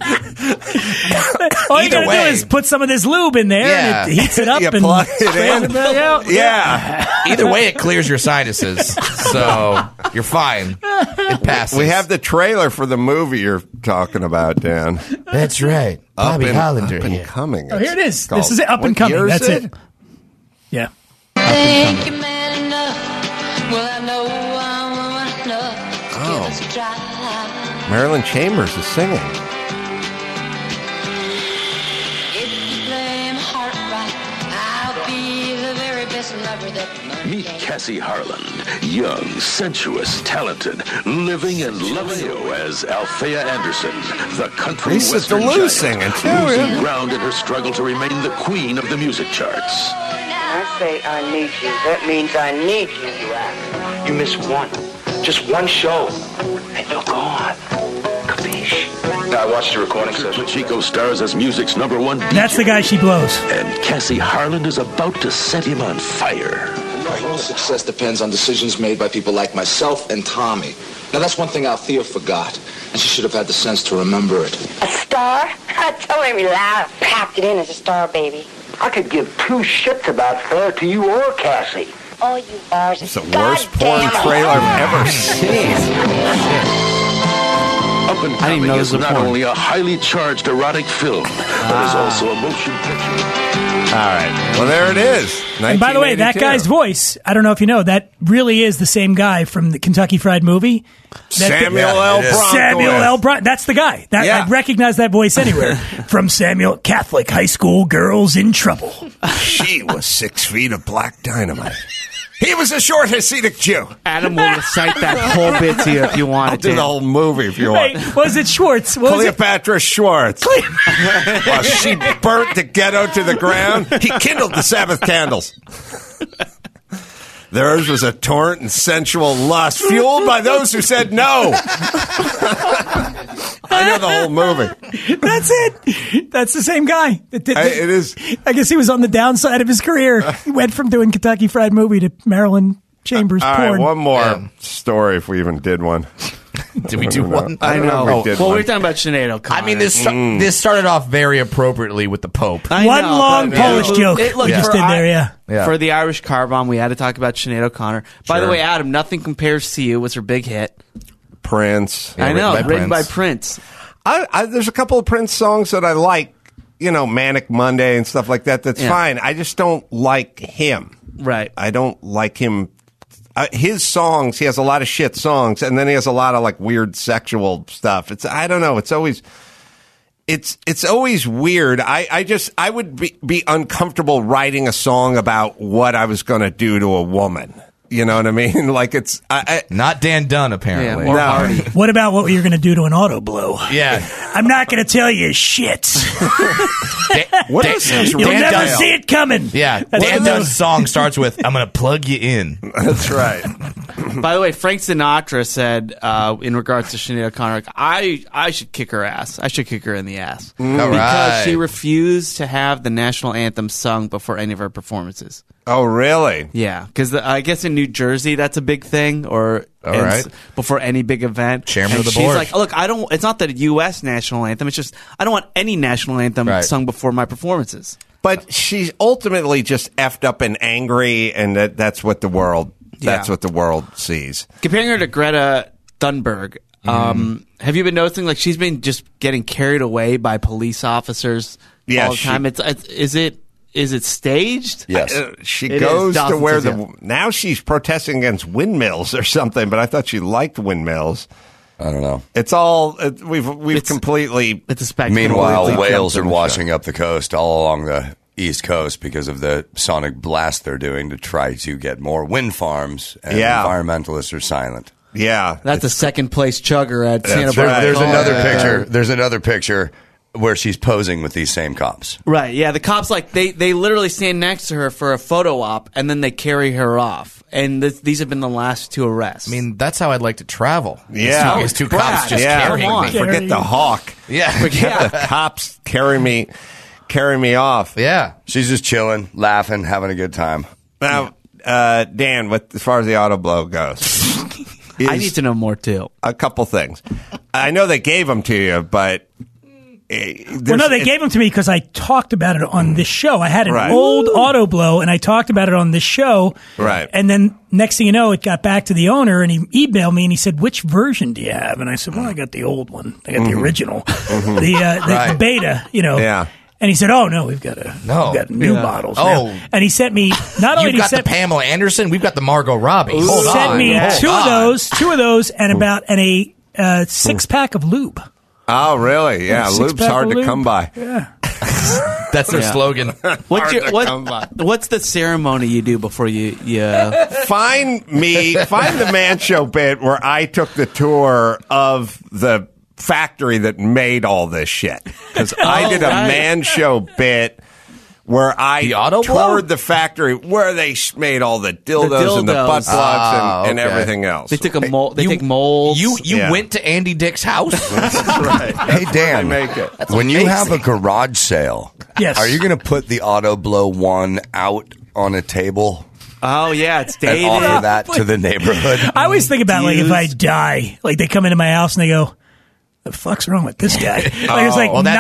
all you gotta do is put some of this lube in there and it heats it up and plug it in. Yeah. Either way, it clears your sinuses, so you're fine. It passes. We have the trailer for the movie you're talking about, Dan. That's right. Bobby Hollander Up and Coming. Oh, here it is. This is it. Up and Coming. That's it. Yeah. Think you're man enough. Well, I know I'm enough. Give us a try. Marilyn Chambers is singing. If you play my heart right, I'll be the very best lover that Meet Cassie Harland, young, sensuous, talented, living and loving as Althea Anderson, the country Lisa western DeLuise giant, singing, too, losing ground in her struggle to remain the queen of the music charts. I say I need you. That means I need you, you act. You miss one. Just one show. And you're gone. Capiche? I watched your recording session. Chico stars as music's #1 DJ. That's the guy she blows. And Cassie Harland is about to set him on fire. All success depends on decisions made by people like myself and Tommy. Now, that's one thing Althea forgot, and she should have had the sense to remember it. A star? Don't make me laugh. Packed it in as a star, baby. I could give two shits about fair to you or Cassie. Oh, you bars. It's the worst porn trailer I've ever seen. Up and Coming is not only a highly charged erotic film, but is also a motion picture. All right. Well, there it is. And by the way, that guy's voice, I don't know if you know, that really is the same guy from the Kentucky Fried Movie. Samuel L. Bronco. Samuel L. Bronco. That's the guy. I recognize that voice anywhere. From Samuel, Catholic high school girls in trouble. She was 6 feet of black dynamite. He was a short Hasidic Jew. Adam will recite that whole bit to you if you want I'll it. do the whole movie if you want. Wait, was it Schwartz? Cleopatra Schwartz. While she burnt the ghetto to the ground, he kindled the Sabbath candles. Theirs was a torrent and sensual lust, fueled by those who said no. I know the whole movie. That's it. That's the same guy. It is. I guess he was on the downside of his career. He went from doing Kentucky Fried Movie to Marilyn Chambers all porn. Right, one more story if we even did one. Did we do one? I know. We did well, one. we're talking about Sinead O'Connor. I mean, this started off very appropriately with the Pope. One long Polish joke. Look, we just did there, yeah. For the Irish car bomb, we had to talk about Sinead O'Connor. By the way, Adam, Nothing Compares to You was her big hit. Prince. I know, written by Prince. There's a couple of Prince songs that I like, Manic Monday and stuff like that. That's fine. I just don't like him. Right. I don't like him. His songs, he has a lot of shit songs, and then he has a lot of like weird sexual stuff. I don't know. It's always weird. I would be uncomfortable writing a song about what I was going to do to a woman. You know what I mean? Like not Dan Dunn, apparently. Yeah, no. What about what you're going to do to an auto blow? Yeah. I'm not going to tell you shit. What else is You'll never see it coming. Yeah. Dan Dunn's song starts with, I'm going to plug you in. That's right. By the way, Frank Sinatra said, in regards to Sinead O'Connor, I should kick her ass. I should kick her in the ass. Because she refused to have the national anthem sung before any of her performances. Oh, really? Yeah, because I guess in New Jersey that's a big thing, or before any big event. Chairman of the she's board. Like, look, I don't. It's not the U.S. national anthem. It's just I don't want any national anthem sung before my performances. But she's ultimately just effed up and angry, and that's what the world. That's what the world sees. Comparing her to Greta Thunberg, have you been noticing like she's been just getting carried away by police officers all the time? Is it staged? Yes. She goes to where now she's protesting against windmills or something, but I thought she liked windmills. I don't know. It's all we've completely. It's a spectacle. Meanwhile, whales are washing up the coast all along the East Coast because of the sonic blast they're doing to try to get more wind farms, and environmentalists are silent. Yeah, that's a second place chugger at Santa Barbara. There's another picture. There's another picture where she's posing with these same cops. Right, yeah. The cops, they literally stand next to her for a photo op, and then they carry her off. And these have been the last 2 arrests. I mean, that's how I'd like to travel. Yeah. It's two cops just carrying me. Forget the hawk. Yeah. Forget the cops carry me off. Yeah. She's just chilling, laughing, having a good time. Now, Dan, as far as the auto blow goes. I need to know more, too. A couple things. I know they gave them to you, but... Well, no, they gave them to me because I talked about it on this show. I had an old auto blow, and I talked about it on this show. Right. And then next thing you know, it got back to the owner, and he emailed me, and he said, "Which version do you have?" And I said, "Well, I got the old one. I got the original, the beta, Yeah. And he said, "Oh no, we've got new models." now." And he sent me not only You've got the Pamela Anderson, we've got the Margot Robbie. Hold on. Sent me two of those, and about a 6-pack of lube. Oh, really? Yeah, lube's hard to come by. Yeah. That's their slogan. What's the ceremony you do before you find the Man Show bit where I took the tour of the factory that made all this shit. Because I did a Man Show bit where I toured the factory where they made all the dildos and the butt plugs and everything else. They took take molds. You went to Andy Dick's house? That's right. Hey, Dan, when you have a garage sale, are you going to put the Auto Blow 1 out on a table? Oh, yeah, it's dated. And offer that to the neighborhood? I always think about, if I die, they come into my house and they go, the fuck's wrong with this guy? There's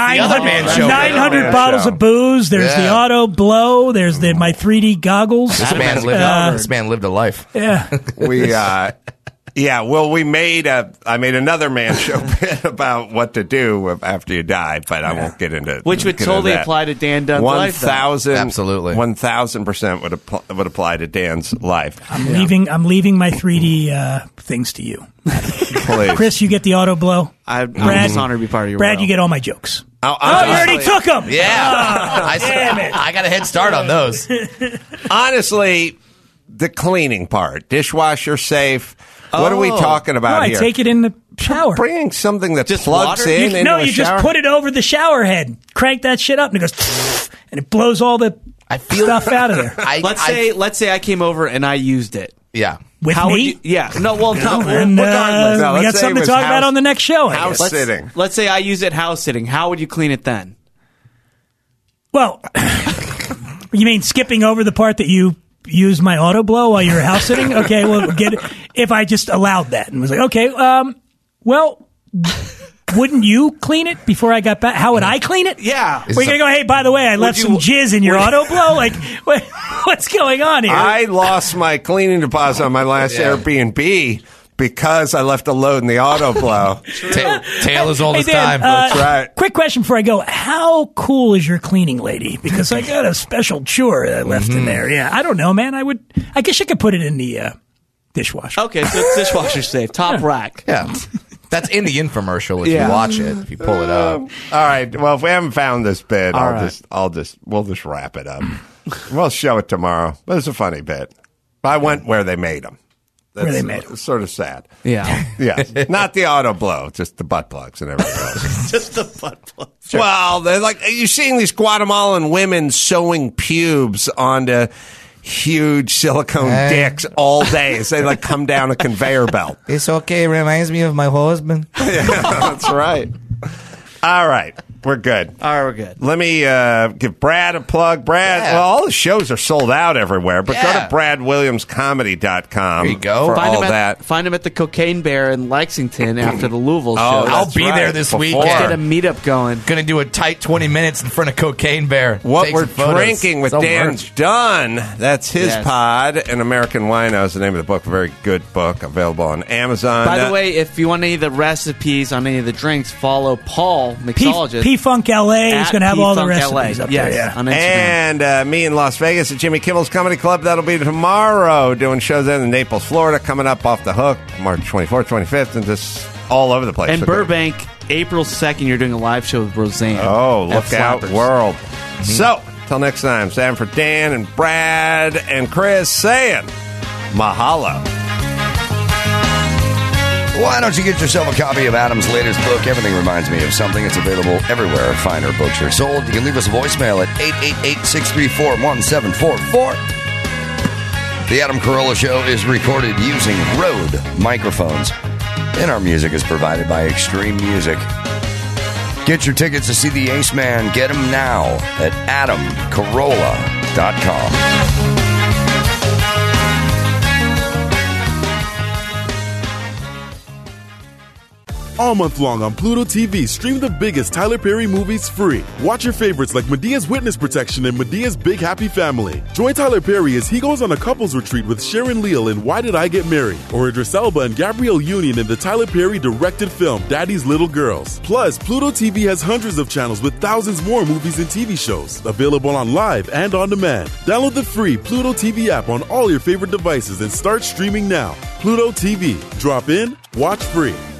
900 bottles of booze. There's the auto blow. There's my 3D goggles. This man lived a life. Yeah. We made I made another Man Show bit about what to do after you die, but I won't get into it. Which would totally apply to Dan Dunn's life. 1,000, absolutely, 1,000% would apply to Dan's life. I'm leaving my 3D things to you. Please. Chris, you get the auto blow. I'm just honored to be part of your Brad, world. you get all my jokes. You already took them. Yeah. Damn it. I got a head start on those. Honestly, the cleaning part, dishwasher safe. What are we talking about here? I take it in the shower. Bringing something that just plugs water? in into a shower? Just put it over the shower head. Crank that shit up, and it goes, and it blows all the stuff out of there. Let's say I came over and I used it. Yeah. With How me? would you, yeah. No, well, no, and, regardless. No, we got something to talk about on the next show. House sitting. Let's say I use it house sitting. How would you clean it then? Well, you mean skipping over the part that you use my auto blow while you're house sitting? Okay, well, if I just allowed that and was like, okay, well, wouldn't you clean it before I got back? How would I clean it? Yeah. We're going to go, hey, by the way, I left some jizz in your auto blow? Like, what's going on here? I lost my cleaning deposit on my last Airbnb because I left a load in the auto blow. Tail is all Hey, this Dan, time. That's right. Quick question before I go. How cool is your cleaning lady? Because I got a special chore that I left in there. Yeah, I don't know, man. I guess you could put it in the dishwasher. Okay, so it's dishwasher safe. Top rack. Yeah. That's in the infomercial if you watch it, if you pull it up. All right. Well, if we haven't found this bit, All we'll just wrap it up. We'll show it tomorrow. But it's a funny bit. I went where they made them. Where they made them. Sort of sad. Yeah. Yeah. Not the auto blow, just the butt plugs and everything else. Just the butt plugs. Well, they're like, you're seeing these Guatemalan women sewing pubes onto huge silicone dicks all day as they like come down a conveyor belt. It's okay. It reminds me of my husband. Yeah, that's right. All right. We're good. All right, we're good. Let me give Brad a plug. Brad, well, all the shows are sold out everywhere, but go to BradWilliamsComedy.com. There you go. For all him that. Find him at the Cocaine Bear in Lexington after the Louisville show. I'll be there this week. Let's get a meetup going. Going to do a tight 20 minutes in front of Cocaine Bear. What Take We're some photos. Drinking with Some Dan merch. Dunn. That's his Yes. pod. And American Wino is the name of the book. A very good book available on Amazon. By the way, if you want any of the recipes on any of the drinks, follow Paul, mixologist. P-Funk LA is going to have all the recipes up there. Yes, Yeah. on Instagram. And me in Las Vegas at Jimmy Kimmel's Comedy Club. That'll be tomorrow. Doing shows in Naples, Florida. Coming up off the hook March 24th, 25th, and just all over the place. And So Burbank, April 2nd, you're doing a live show with Roseanne. Oh, at look out, Flappers. world. So, till next time, Sam for Dan and Brad and Chris saying mahalo. Why don't you get yourself a copy of Adam's latest book, Everything Reminds Me of Something? It's available everywhere finer books are sold. You can leave us a voicemail at 888-634-1744. The Adam Carolla Show is recorded using Rode microphones, and our music is provided by Extreme Music. Get your tickets to see the Ace Man. Get them now at AdamCarolla.com. All month long on Pluto TV, stream the biggest Tyler Perry movies free. Watch your favorites like Medea's Witness Protection and Medea's Big Happy Family. Join Tyler Perry as he goes on a couples retreat with Sharon Leal in Why Did I Get Married? Or Idris Elba and Gabrielle Union in the Tyler Perry directed film Daddy's Little Girls. Plus, Pluto TV has hundreds of channels with thousands more movies and TV shows. Available on live and on demand. Download the free Pluto TV app on all your favorite devices and start streaming now. Pluto TV. Drop in, watch free.